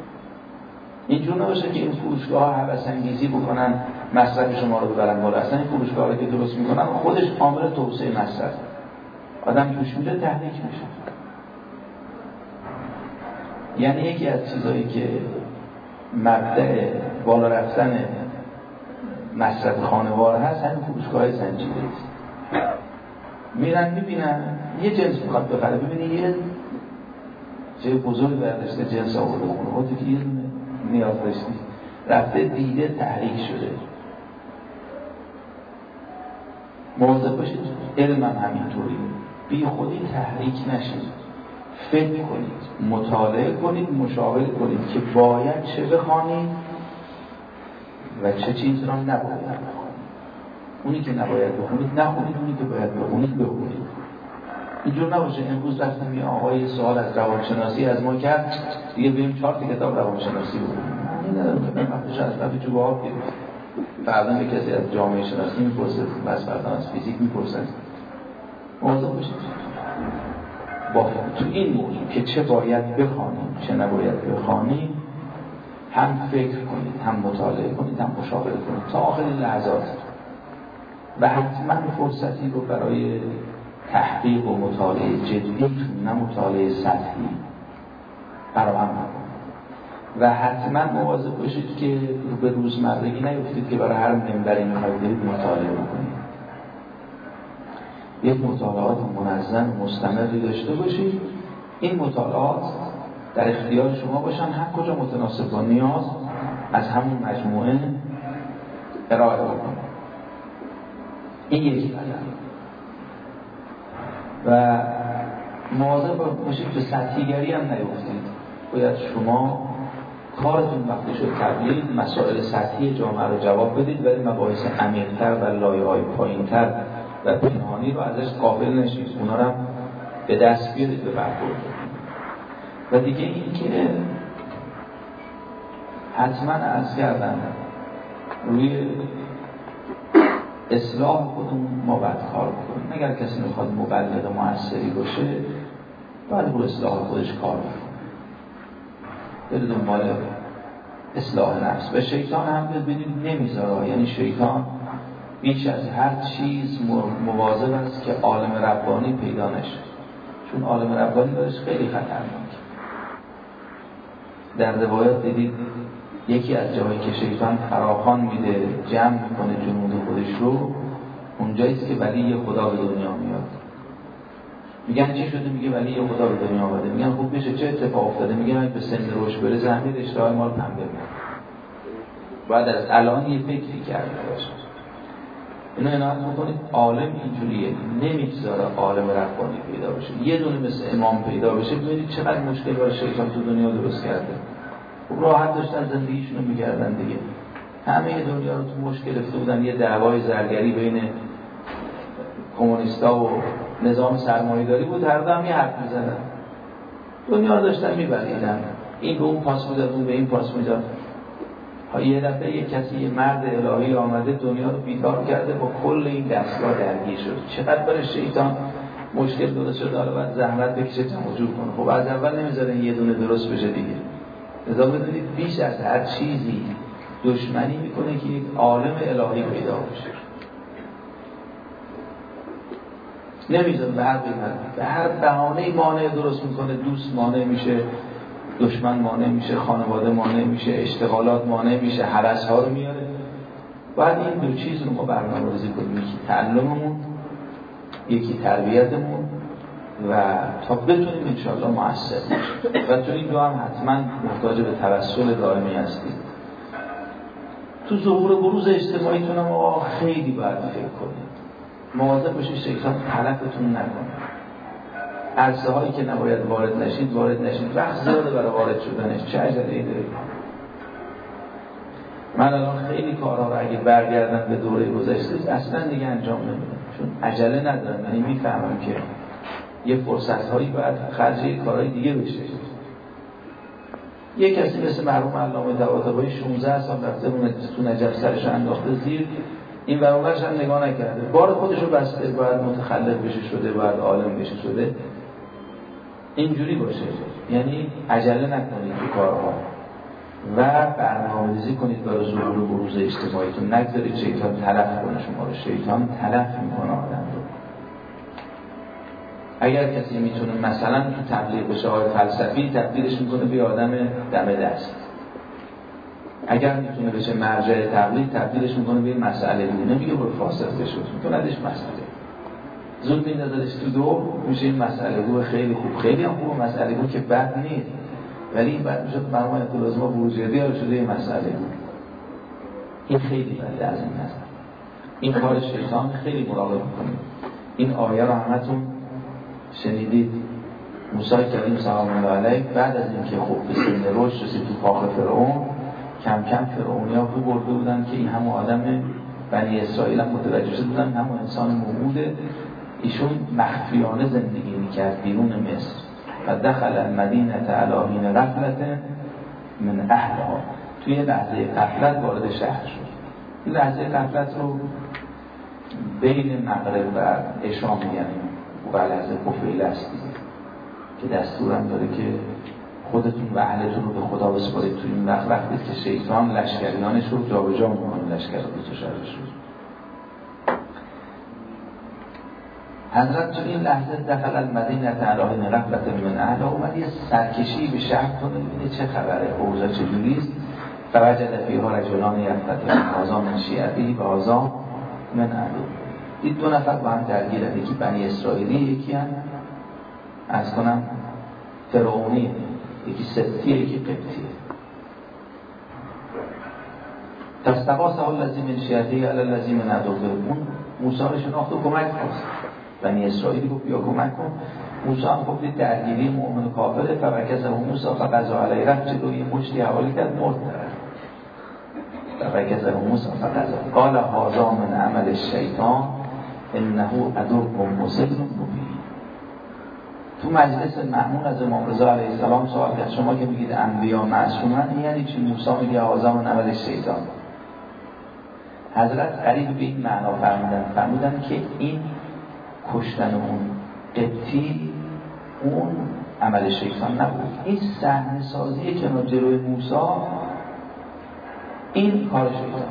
اینجور نباشه که این فروشگاه ها هوس‌انگیزی بکنن مصرف شما رو ببرن بالا. اصلا این فروشگاه که درست میکنن خودش عامل توسعه مصرف، آدم توش میره تحریک میشه. یعنی یکی از چیزایی که مبدأ بالا رفتن مصرف خانوار هست همین فروشگاه زنجیره است. میرن میبینن یه جنس میخواد بخره، ببینی یه چه بزرگ برداشته جنس آورده خونه خودی که یه دونه نیاز داشتی، رفته دیده تحریک شده. مواظب باشید، علم هم همینطوری، بی خودی تحریک نشید، فکر کنید، مطالعه کنید، مشاوره کنید که باید چه بخوانید و چه چیز را نباید بخوانید. اونی که نباید بخونید نخونید، اونی که باید بخونید بخونید. اینجور نباشه امروز رفتم یه آقای سوال از روانشناسی از ما کرد، دیگه بریم 4 کتاب روانشناسی بخونیم. این ندارم که وقتش از رفت جو آب گرفت. فردا به کسی از جامعه شناسی میپرسه، بس فردا از فیزیک میپرسه. مواظب باشید با تو این موضوع که چه باید بخوانیم چه نباید بخوانیم هم فکر کنید، هم مطالعه کنید، هم مشاوره کنید تا آخرین لحظات و حتما فرصتی رو برای تحقیق و مطالعه جدی، نه مطالعه سطحی، فراهم کنید و حتما مواظب باشید که به روزمرگی نیفتید که برای هر منبری میخواید برید مطالعه بکنید. یک مطالعات منظم مستمری داشته باشید. این مطالعات در اختیار شما باشن، هر کجا متناسب با نیاز از همون مجموعه ارائه بکنید. این یکی و مواظب باشید به سطحیگری هم نیفتید. باید شما کارتون وقتی شد تبلیغ مسائل سطحی جامعه رو جواب بدید، ولی مباحث عمیق‌تر و لایه‌های پایین‌تر و پنهانی رو ازش غافل نشید، اونا رو به دست بیارید، به برخورد. و دیگه این که حتما عرض کردم روی اصلاح خودمون ما باید کار بکنیم. اگر کسی میخواد مبلغ موثری باشه باید رو اصلاح خودش کار بکنه، بره دنبال اصلاح نفس. و شیطان هم ببینید نمیذاره، یعنی شیطان بیش از هر چیز مواظب است که عالم ربانی پیدا نشه، چون عالم ربانی دارش خیلی خطرناک. در روایات دیدید یکی از جاهایی که شیطان فراخوان میده، جمع میکنه جنود خودش رو، اونجاییست که ولی خدا به دنیا میاد. میگن چی شده؟ میگه ولی خدا به دنیا آمده. میگن خوب بشه، چه اتفاق افتاده؟ میگن به سن رشد برسه همین اشتهای مال پنبه میاد، باید از الان یه فکری کرده باشه. اینو عنایت بکنید. عالم اینجوریه، نمیگذاره عالم ربانی پیدا بشه. یه دونه مثل امام پیدا بشه، ببینید چقدر مشکل برای شیطان تو دنیا درست کرده. راحت داشتن زندگیشونو میگردن دیگه. همه دنیا رو تو مشکل افتاده بودن، یه دعوای زرگری بین کمونیستا و نظام سرمایه‌داری بود، هر دو هم یه حرف میزدن، دنیا رو داشتن میبریدن، این به اون پاس میداد، اون به این پاس میداد. یه دفعه یک کسی، یه مرد الهی آمده دنیا رو بیدار کرده، با کل این دستگاه درگیر شد. چقدر برای شیطان مشکل درست شده، حالا باید زحمت بکشه جمع جور کنه. خب از اول نمیذاره یه دونه درست بشه دیگه. لذا بدونید بیش از هر چیزی دشمنی میکنه که یک عالم الهی پیدا بشه. نمیذاره به هر قیمت، به هر بهانه‌ای مانع درست میکنه. دوست مانع میشه، دشمن مانع میشه، خانواده مانع میشه، اشتغالات مانع میشه، هوس‌ها رو میاره. باید این دو چیز رو ما برنامه‌ریزی کنیم، یکی تعلممون، یکی تربیتمون، و تا بتونیم انشاءالله مؤثر باشیم. و تو این دو هم حتما محتاج به توسل دائمی هستید. تو ظهور بروز اجتماعیتون هم خیلی باید فکر کنید، مواظب باشید شیطان تلفتون نکنه. عرصه هایی که نباید وارد نشید وارد نشید. وقت زیاده برای وارد شدنش، چه عجله‌ای دارید؟ من الان خیلی کارها رو اگه برگردم به دوره گذشته اصلا دیگه انجام نمیدم، چون عجله ندارم. یعنی میفهمم که یه فرصت هایی باید خرج یه کارهای دیگه بشه. یه کسی مثل مرحوم علامه طباطبایی 16 سال رفته تو نجف سرش انداخته زیر، این برابرش هم نگاه نکرده، بار خودش رو بسته، باید متخلف بشه شده، باید عالم بشه شده. اینجوری باشه، یعنی عجله نکنید تو کارها. و برنامه‌ریزی کنید برای ظهور و بروز اجتماعیتون. نگذارید شیطان تلف کنه شما رو. شیطان تلف میکنه آدم رو. اگر کسی میتونه مثلا تو تبلیغ بشه های فلسفی، تبدیلش میکنه به آدم دم دست. اگر میتونه بشه مرجع تبلیغ، تبدیلش میکنه به مسئله دیگه. نمیگه برو فاسق بشو، میتوندش مسئله زود میندازدش تو دو، میشه این مسئله گو خیلی خوب، خیلی هم خوب مسئله گو که بد نیست، ولی این بد میشد برنامه اعتراض ما بروجردی ها شده این مسئله گو. این خیلی بده از این نظر. این کار شیطان خیلی مراقب کنید. این آیه رو همتون شنیدید. موسی کریم سلام الله علیه بعد از اینکه خوب به سن رشد رسید تو کاخ فرعون، کم کم فرعونیا رو برده بودن که این همون آدم بنی اسرائیل هم متوجه شده بودن همون انسان موعوده. ایشون مخفیانه زندگی میکرد بیرون مصر و دخل المدینه علی حین غفلة من اهلها. توی لحظه غفلت وارد شهر شد. این لحظه غفلت رو بین مغرب و عشا میگن و لحظه کفیل است که دستورم داره که خودتون و اهلتون رو به خدا بسپارید. تو این وقتی که شیطان لشکریانش رو جابجا میکنه، لشکر رو شرش رو. حضرت تو این لحظه دخل المدینه علی حین غفلة من اهلها اومد یه سرکشی به شهر کنه ببینه چه خبره، اوضاع چجوریست. فوجد فیها رجلان یقتتلان هذا من شیعته و هذا من اهله. این دو نفر با هم درگیرن، یکی بنی اسرائیلی، یکی هم از کنم فرعونی، یکی سبتیه یکی قبطیه. فاستغاثه الذی من شیعته علی الذی من عدوه. اون موسی رو شناخت و کمک خواست. بنی اسرائیلی گفت بیا کمک کن. موسی هم گفت درگیری مؤمن کافره. فوکزه موسی فقضا علیه، رفت جلوی مشتی حوالی کرد، مرد. فوکزه موسی فقضا قال هذا من عمل الشیطان انه عدو مضل مبین. تو مجلس مأمون از امام رضا علیه السلام سوال کرد شما که میگید انبیا معصومن، یعنی چی؟ موسی میگه هذا من عمل الشیطان. حضرت قریب به این معنا فرمودن که این کشتن اون قبطی اون عمل شیطان نبود، این صحنه سازی که جلوی موسی این کار شیطان.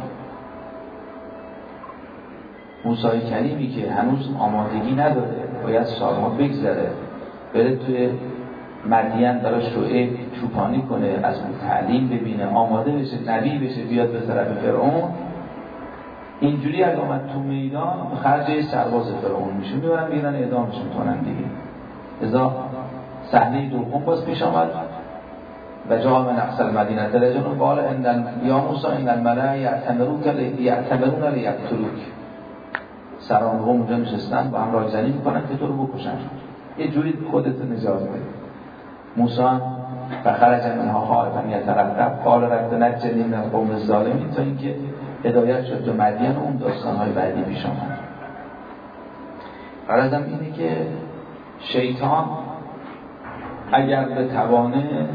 موسی کریمی که هنوز آمادگی نداره، باید سالها بگذره بره توی مدین برای شعیب چوپانی کنه، از اون تعلیم ببینه، آماده بشه، نبی بشه، بیاد به طرف فرعون. اینجوری اگه آمد تو میدان خرج سرباز فرعون میشه، میبرن بیرن اعدامش میکنن دیگه. ازا صحنه دوم باز پیش آمد و جا من اقصى المدینه رجل قال یا موسی ان الملأ یعتمرون لیقتلوک. سران قوم اونجا نشستن با هم رایزنی میکنن که تو رو بکشن، یه جوری خودت نجات بده. موسی فخرج منها خائفا یترقب قال رب نجنی من القوم الظالمین، تا اینکه هدایت شد به مدین و اون داستان‌های بعدی پیش آمد. غرضم اینه که شیطان اگر به توانه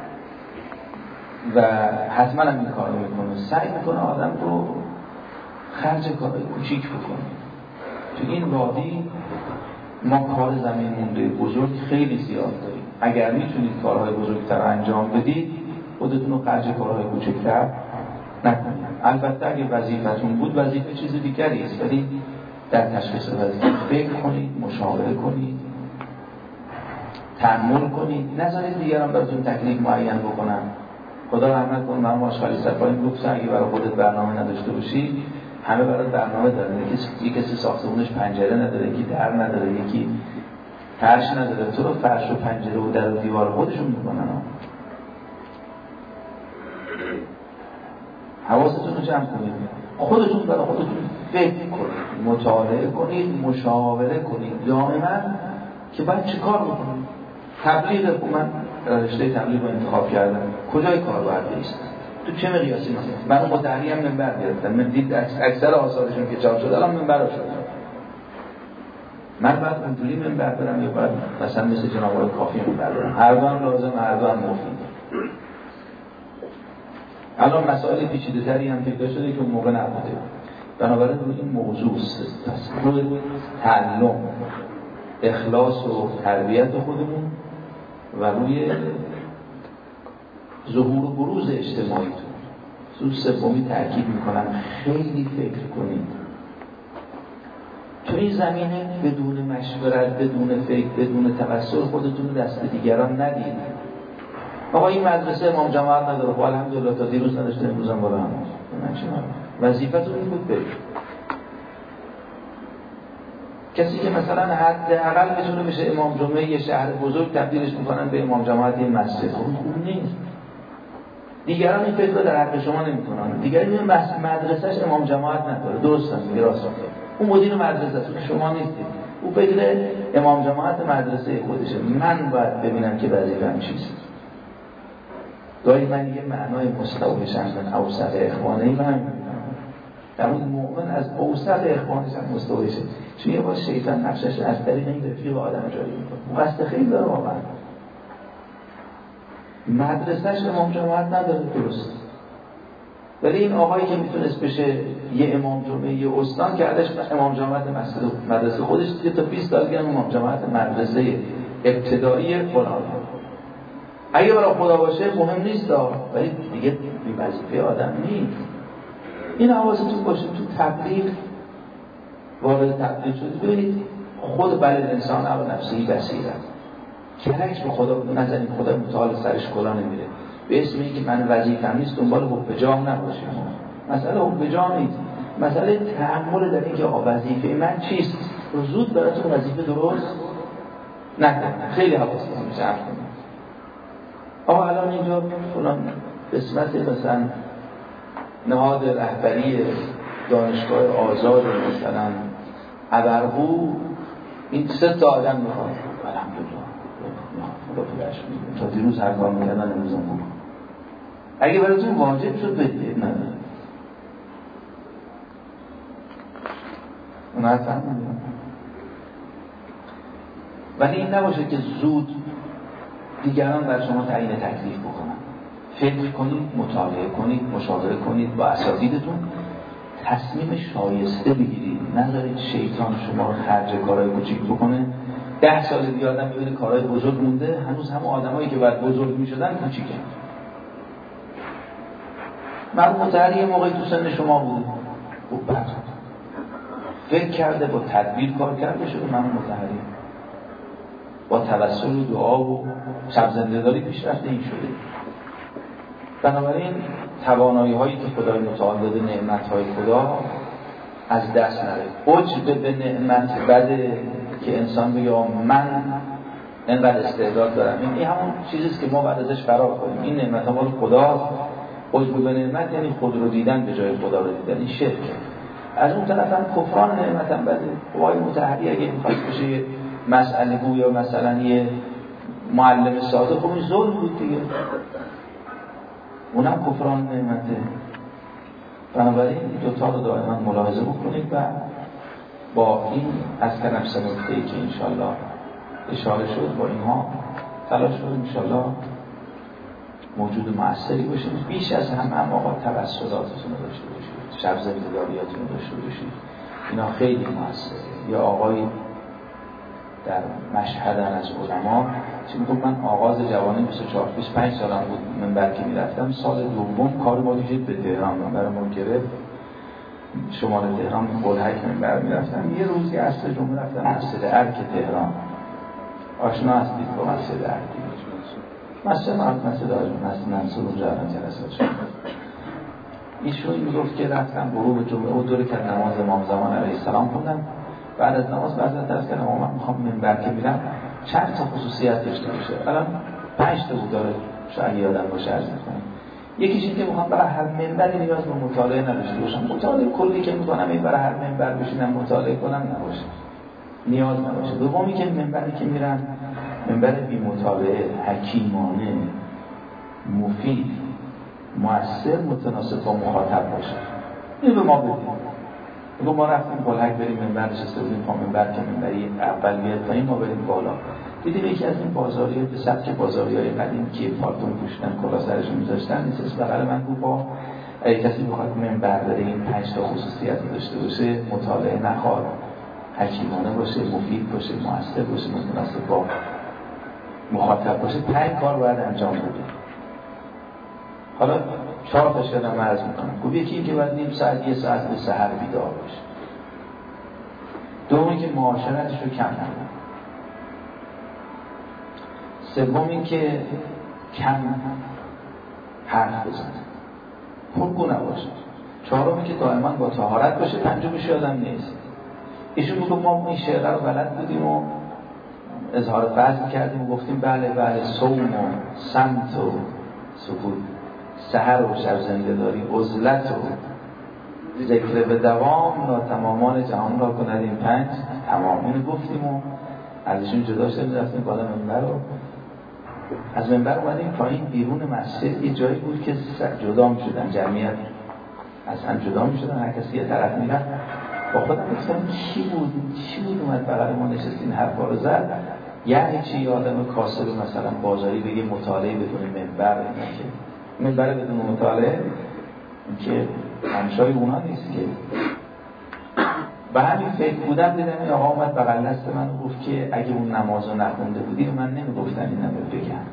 و حتما هم این کار رو میکنه، سعی میکنه آدم رو خرج کارهای کوچیک بکنه. تو این وادی ما کار زمین مونده بزرگ خیلی زیاد داریم. اگر میتونید کارهای بزرگتر انجام بدید، خودتون رو خرج کارهای کوچکتر نکنید. البته اگه وظیفتون بود، وظیفه چیز دیگری است، ولی در تشخیص وظیفه فکر کنید، مشاوره کنید، تأمل کنید، نذارید دیگران براتون تکلیف معین بکنن. خدا رحمت کنه مرحوم آشخالی صفایی میگفتن اگه برای خودت برنامه نداشته باشی، همه برات برنامه دارن. یکی کسی ساختمونش پنجره نداره، یکی در نداره، یکی فرش نداره، تو رو فرش و پنجره و در و دیوار خودشون میکنن. حواستون رو جمع کنید، خودتون برای خودتون فکر کنید، مطالعه کنید، مشاوره کنید دائما که باید چه کار بکنید. تبلیغ من رشته تبلیغ رو انتخاب کردم، کجای کار باید بایستم، تو چه مقیاسی مثلا من متحری هم منبر گرفتم، من دید اکثر آثارشون که چاپ شده الان منبر رو شدن. من باید اونجوری منبر برم یا باید مثلا مثل جناب آقای کافی منبر برم؟ هر دو هم لازم، هر دو هم مفید. الان مسائل پیچیده‌تری هم پیدا شده که اون موقع نبوده. بنابراین روی این موضوع پس روی تعلم، اخلاص و تربیت خودمون و روی ظهور و بروز اجتماعیتون. سوء سومی تاکید میکنم خیلی فکر کنید. تو این زمینه بدون مشورت، بدون فکر، بدون توسل خودتون دست دیگران ندید. آقا این مدرسه امام جماعت نداره، خب الحمدلله تا دیروز نداشته، امروز هم بالا هم من چی ندارم. وظیفتون این بود برید. کسی که مثلا حداقل میتونه بشه امام جمعه یه شهر بزرگ، تبدیلش میکنن به امام جماعت این مسجد، خب خوب نیست. دیگران این فکر رو در حق شما نمیکنن. دیگران این مدرسهش امام جماعت نداره، درست هم میگه، راست میگه. اون مدیر مدرسه است که شما نیستید. او فکر امام جماعت مدرسه خودشه. من باید ببینم که وظیفه‌ام چیست. گاهی من یه معنای مستوحشم من اوسط اخوانه ای من در اون مؤمن از اوسط اخوانش هم مستوحشه. چون یه بار شیطان نقشش از طریق این رفیق آدم جاری میکنه. قصد خیلی داره واقعا. مدرسهش امام جماعت نداره، درست. ولی این آقایی که میتونست بشه یه امام جمعه، یه استان کردش امام جماعت مدرسه خودش، دیگه تا 20 سال دیگه امام جماعت مدرسه ابتدایی فلان. اگه برای خدا باشه مهم نیست، ولی دیگه بی وظیفه آدم نیست. این حواستون باشه. تو تبلیغ وارد تبلیغ شد، ببینید خود بلد انسان علی نفسی بصیرت. کرک به خدا نزنید، خدا متعال سرش کلا نمیره. به اسم اینکه من وظیفه‌ام نیست دنبال حب جاه نباشیم. مسئله حب جاه نیست، مسئله تأمل در اینکه وظیفه من چیست. زود براتون وظیفه درست نکنید. خیلی حواستون میشه حرف کنید. آقا الان اینجا فلان قسمت مثلا نهاد رهبری دانشگاه آزاد مثلا ابرقو این 3 تا آدم میخواد. الحمدلله خدا پدرش میگه تا دیروز هر کار میکردن امروز هم بود. اگه براتون واجب شد بدید، نداره. اون حرف هم نداره. ولی این نباشه که زود دیگران بر شما تعیین تکلیف بکنن. فکر کنید، مطالعه کنید، مشاوره کنید با اساتیدتون، تصمیم شایسته بگیرید. نذارید شیطان شما رو خرج کارهای کوچیک بکنه. 10 سال دیگه آدم می‌بینه کارهای بزرگ مونده، هنوز هم آدمایی که بعد بزرگ می‌شدن کوچیکن. مرحوم مطهری یه موقعی تو سن شما بود، خوب بعد فکر کرده، با تدبیر کار کرده، شده مرحوم مطهری. با توسل و دعا و شب زنده‌داری پیشرفته این شده. بنابراین توانایی هایی که خدای متعال داده، نعمت های خدا از دست نره. عجب به نعمت بده که انسان بگه من اینقدر استعداد دارم. این همون چیزیست که ما بعد ازش فرار کنیم. این نعمت ها مال خدا. عجب به نعمت یعنی خود رو دیدن به جای خدا رو دیدن. این شرک. از اون طرف هم کفران نعمت هم بده. وای مطهری اگه میخواست بشه مسئله گو یا مثلا یه معلم ساده، خب این ظلم بود دیگه، اونم کفران نعمته. بنابراین دوتا رو دائما ملاحظه بکنید و با این از نفس نکته‌ای که انشالله اشاره شد با اینها تلاش کنید انشالله موجود مؤثری باشید. بیش از هم آقا توسلاتتون رو داشته باشید، شب زنده‌داریاتون رو داشته باشید. اینا خیلی مؤثره. یا آقای در مشهدن از علما چی میگم، من آغاز جوانی 24-25 سالم بود، منبر که میرفتم، سال دوم کار ما دیگه به تهران منبر ما گرفت، شمال تهران بلحک منبر میرفتم. یه روزی عصر جمعه رفتم مسجد ارک تهران. آشنا هستید با مسجد ارک؟ مسجد منصور اونجا الان جلسات شد. ایشون میگفت که رفتم غروب جمعه و دوره که نماز امام زمان علیه السلام خوندم. بعد از نماز بعضی طرف کردم من میخوام منبر که میرم چند تا خصوصیت داشته باشه. الان 5 تا بود داره، شاید یادم باشه عرض می‌کنم. یکیش این که میخوام برای هر منبری نیاز به مطالعه نداشته باشم. مطالعه کلی که میکنم این برای هر منبر بشینم مطالعه کنم نباشه، نیاز نباشه. دومی که منبری که میرم منبر بی مطالعه، حکیمانه، مفید، مؤثر، متناسب با مخاطب باشه. این به ما بدید. ما رفتیم بلحک بریم منبر نشسته بودیم پا منبر که منبری اول بیاد پایین، ما بریم بالا. دیدیم یکی از این بازاری‌ها به سبک بازاری‌های قدیم که پالتون پوشیدن کلاه سرشون می‌ذاشتن، نشست بغل من گفت با اگه کسی بخواد منبر بره این 5 تا خصوصیت داشته باشه، مطالعه نخواد، حکیمانه باشه، مفید باشه، مؤثر باشه، متناسب با مخاطب باشه، 5 کار باید انجام بده. حالا 4 تا شدم عرض میکنم. گفت یکی که باید نیم ساعت 1 ساعت به سحر بیدار باشه. دومی که معاشرتش رو کم نکنه. سومی که کم حرف بزنه، پرگو نباشه. 4می که دائما با طهارت باشه. 5میش یادم نیست. ایشون میگه ما این شعر رو بلد بودیم و اظهار فضل کردیم و گفتیم بله صوم و صمت و سکوت، سحر و شب زنده داری، عزلت و ذکر به دوام ناتمامان جهان را کند این 5 تمام. اینو گفتیم و ازشون جدا شدیم، رفتیم بالا منبر رو. از منبر اومدیم پایین بیرون مسجد یه جایی بود که جدا می‌شدن، جمعیت اصلا جدا می‌شدن، هر کسی یه طرف می‌رفت. با خودم گفتم چی بود اومد بغل ما نشست این حرفا رو زد. یعنی چی آدم کاسب مثلا بازاری بگه مطالعه بدون منبر؟ که منبر بدون مطالعه که همشای اونا نیست که. به همین فکر بودم دیدم این آقا اومد بغل دست من و گفت که اگه اون نماز رو نخونده بودی من نمیگفتم این نماز بگم.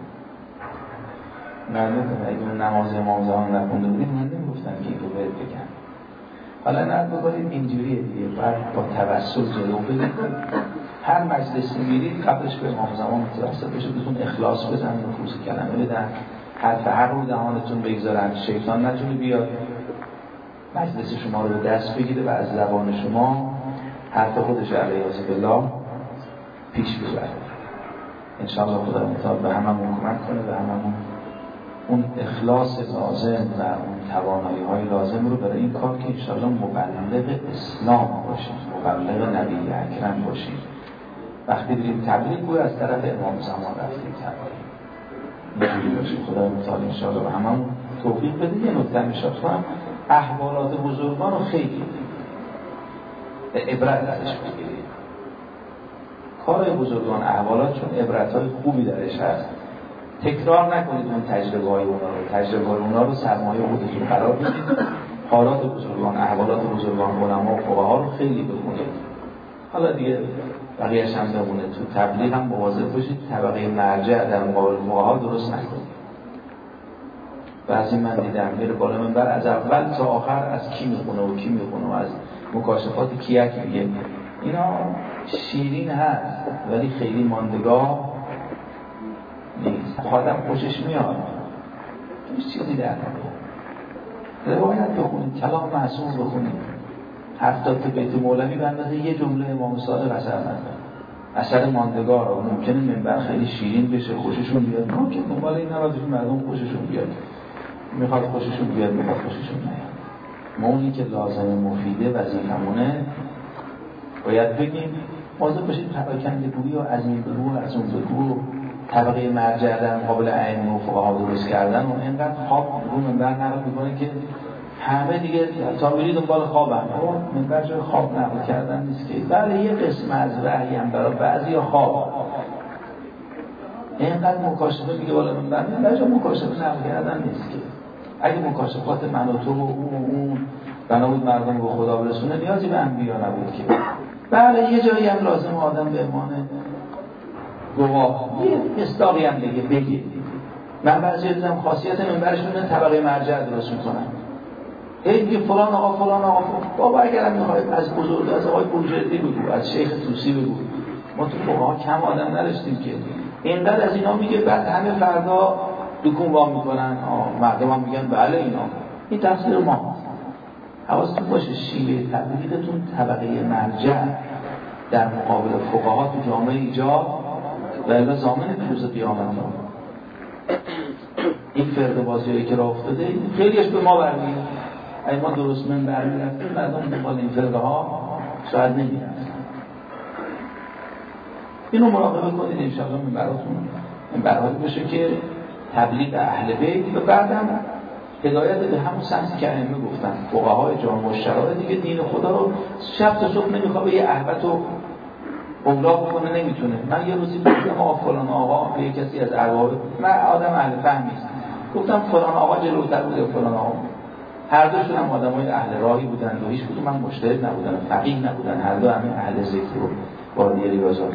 اگه اون نماز امام زمان نخونده بودی من نمیگفتم که این رو باید بگم. حالا نه بگاریم اینجوریه دیگه، باید با توسل جلو بگیم. هر مجلسی میرید قبلش به امام زمان متوسل بشه، بهتون اخلاص بدن، نفوذ کلمه بدن، حرف رو دهانتون بگذارن، شیطان نتونه بیاد مجلس شما رو به دست بگیره و از زبان شما حرف خودش علیه بالله پیش ببره. انشاءالله خدا متعال به هممون کمک کنه و هممون اون اخلاص لازم و اون توانایی‌های لازم رو برای این کار که انشاءالله مبلغ اسلام باشیم، مبلغ نبی اکرم باشیم. وقتی بریم تبلیغ بود از طرف امام زمان رفتیم تبلیغ اینجوری باشه. خدا متعال انشاءالله به هممون توفیق بده. یه نکته میشد کنم، احوالات بزرگان رو خیلی به عبرت ازش بگیرید. کار بزرگان احوالاتشون عبرت‌های خوبی درش هست. تکرار نکنید اون تجربه‌های اونا رو سرمایه خودتون قرار بدید. حالات بزرگان، احوالات بزرگان، علما و فقها رو خیلی بخونید. حالا دیگه بقیه‌اش هم بمونه. تو تبلیغ هم مواظب باشید طبقه مرجع در مقابل فقها درست نکنید. بعضی من دیدم میره بالا منبر از اول تا آخر از کی میخونه و از مکاشفات کیک میگه. اینا شیرین هست ولی خیلی ماندگار نیست. آدم خوشش میاد هیچ چیزی در نمیاد. روایت بخونید، کلام معصوم بخونید. 70 تا بیت مولوی به اندازه یه جمله امام صادق اثر ماندگار. ممکنه منبر خیلی شیرین بشه، خوششون بیاد، ممکنه دنبال این نباشه مردم خوششون بیاد، میخواد خوششون بیاد، میخواد خوششون نیاد. ما اونی که لازم مفیده وظیفمونه باید بگیم. مواظب باشید پراکنده گویی و از این بگو و از اون بگو، طبقه مرجع در مقابل ائمه و فقها درست کردن و اینقدر خواب رو منبر نقل میکنه که همه دیگه تا میری دنبال خوابن. منبر جای خواب نقل کردن نیست که. بله یه قسم از وحی هم برای بعضی خواب، اینقدر مکاشفه میگه بالا منبر جای مکاشفه نقل کردن نیست که. اگه مکاشفات من و تو و اون بنا بود مردم به خدا برسونه نیازی به انبیا نبود که. بله یه جایی هم لازم آدم به عنوان گواه یه مصداقی هم بگه. من بعضی دیدم خاصیت منبرشون طبقه مرجع درست میکنن. میگه فلان آقا بابا اگرم میخواید از بزرگ از آقای بوجردی بگو، از شیخ طوسی بگو. ما تو فقها کم آدم نداشتیم که اینقدر از اینا میگه، بعد همه فردا دکون وام میکنن. مردم هم میگن بله اینا این تفسیر ما. حواستون باشه شیوه تبلیغتون طبقه مرجع در مقابل فقها تو جامعه ایجاد و الا زامن روز قیامت ها. این فرد بازیایی که راه افتاده خیلیش به ما برمیاد. اگه ما درست من برمیرفتیم مردم دنبال این فرقه ها شاید نمیرفتن. اینو مراقبه کنید انشاءالله من براتون این برای بشه که تبلیغ اهل بیت و بعدم هدایت به همون سمتی که ائمه گفتن. فقهای جامع الشرائع دیگه دین خدا رو شب تا صبح نمیخواد یه اهبت و اولا بکنه، نمیتونه. من یه روزی گفتم فلان آقا به کسی از ارباب، من آدم اهل فهمی است، گفتم فلان آقا جلوتر بود فلان آقا. هر دوشون هم آدمای اهل راهی بودن و هیچ کدوم من مجتهد نبودن، فقیه نبودن، هر دو همین اهل ذکر و وادی ریاضات.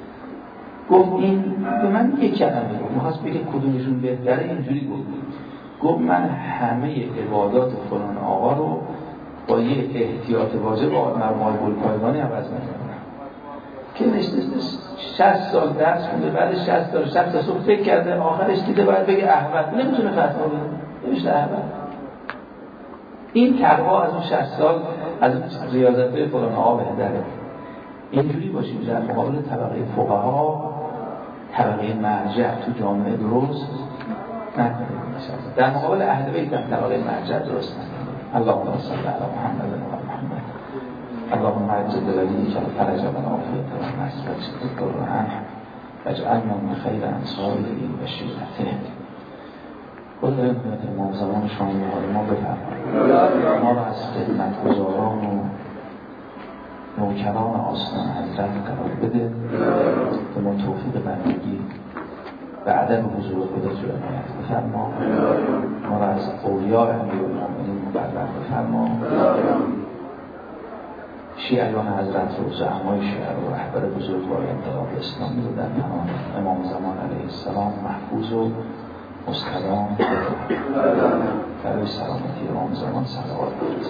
گفت این به من یک کلمه گفت، می‌خواست بگه کدومشون بهتره، اینجوری گفت گفت من همه عبادات فلان آقا رو با یه احتیاط واجب مرمال گلپایگانی عوض میکنم که نشسته 60 سال درس خونده، بعد 60 تا صبح فکر کرده، آخرش دیده باید بگه احمد، نمیتونه فتوا بده، نمیشه احمد. این تقوا از اون 60 سال از ریاضت‌های فلان آقا بهتره. اینجوری باشیم در مقابل طبقه فقها، طبقه مرجع تو جامعه درست نکنیم. در مقابل اهل بیت هم طبقه مرجع درست نکنیم. اللهم صل علی محمد و آل محمد. اللهم اجعل وليك الفرج والعافية والنصر والشفاء عنه واجعلنا من خير انصاره وشيعته. خدا خدمت امام زمان شما ما بفرمایید. ما را از خدمتگزاران و نوکران آستان حضرت قرار بده که ما توفیق بندگی و عدم حضور خودت رو عنایت بفرما. ما را از اولیاء امیرالمومنین مبرر بفرما. شیعیان حضرت رو، زعمای شیعه رو، رهبر بزرگوار انقلاب اسلامی رو در پناه امام زمان علیه السلام محفوظ و مستدام برای سلامتی امام زمان صلوات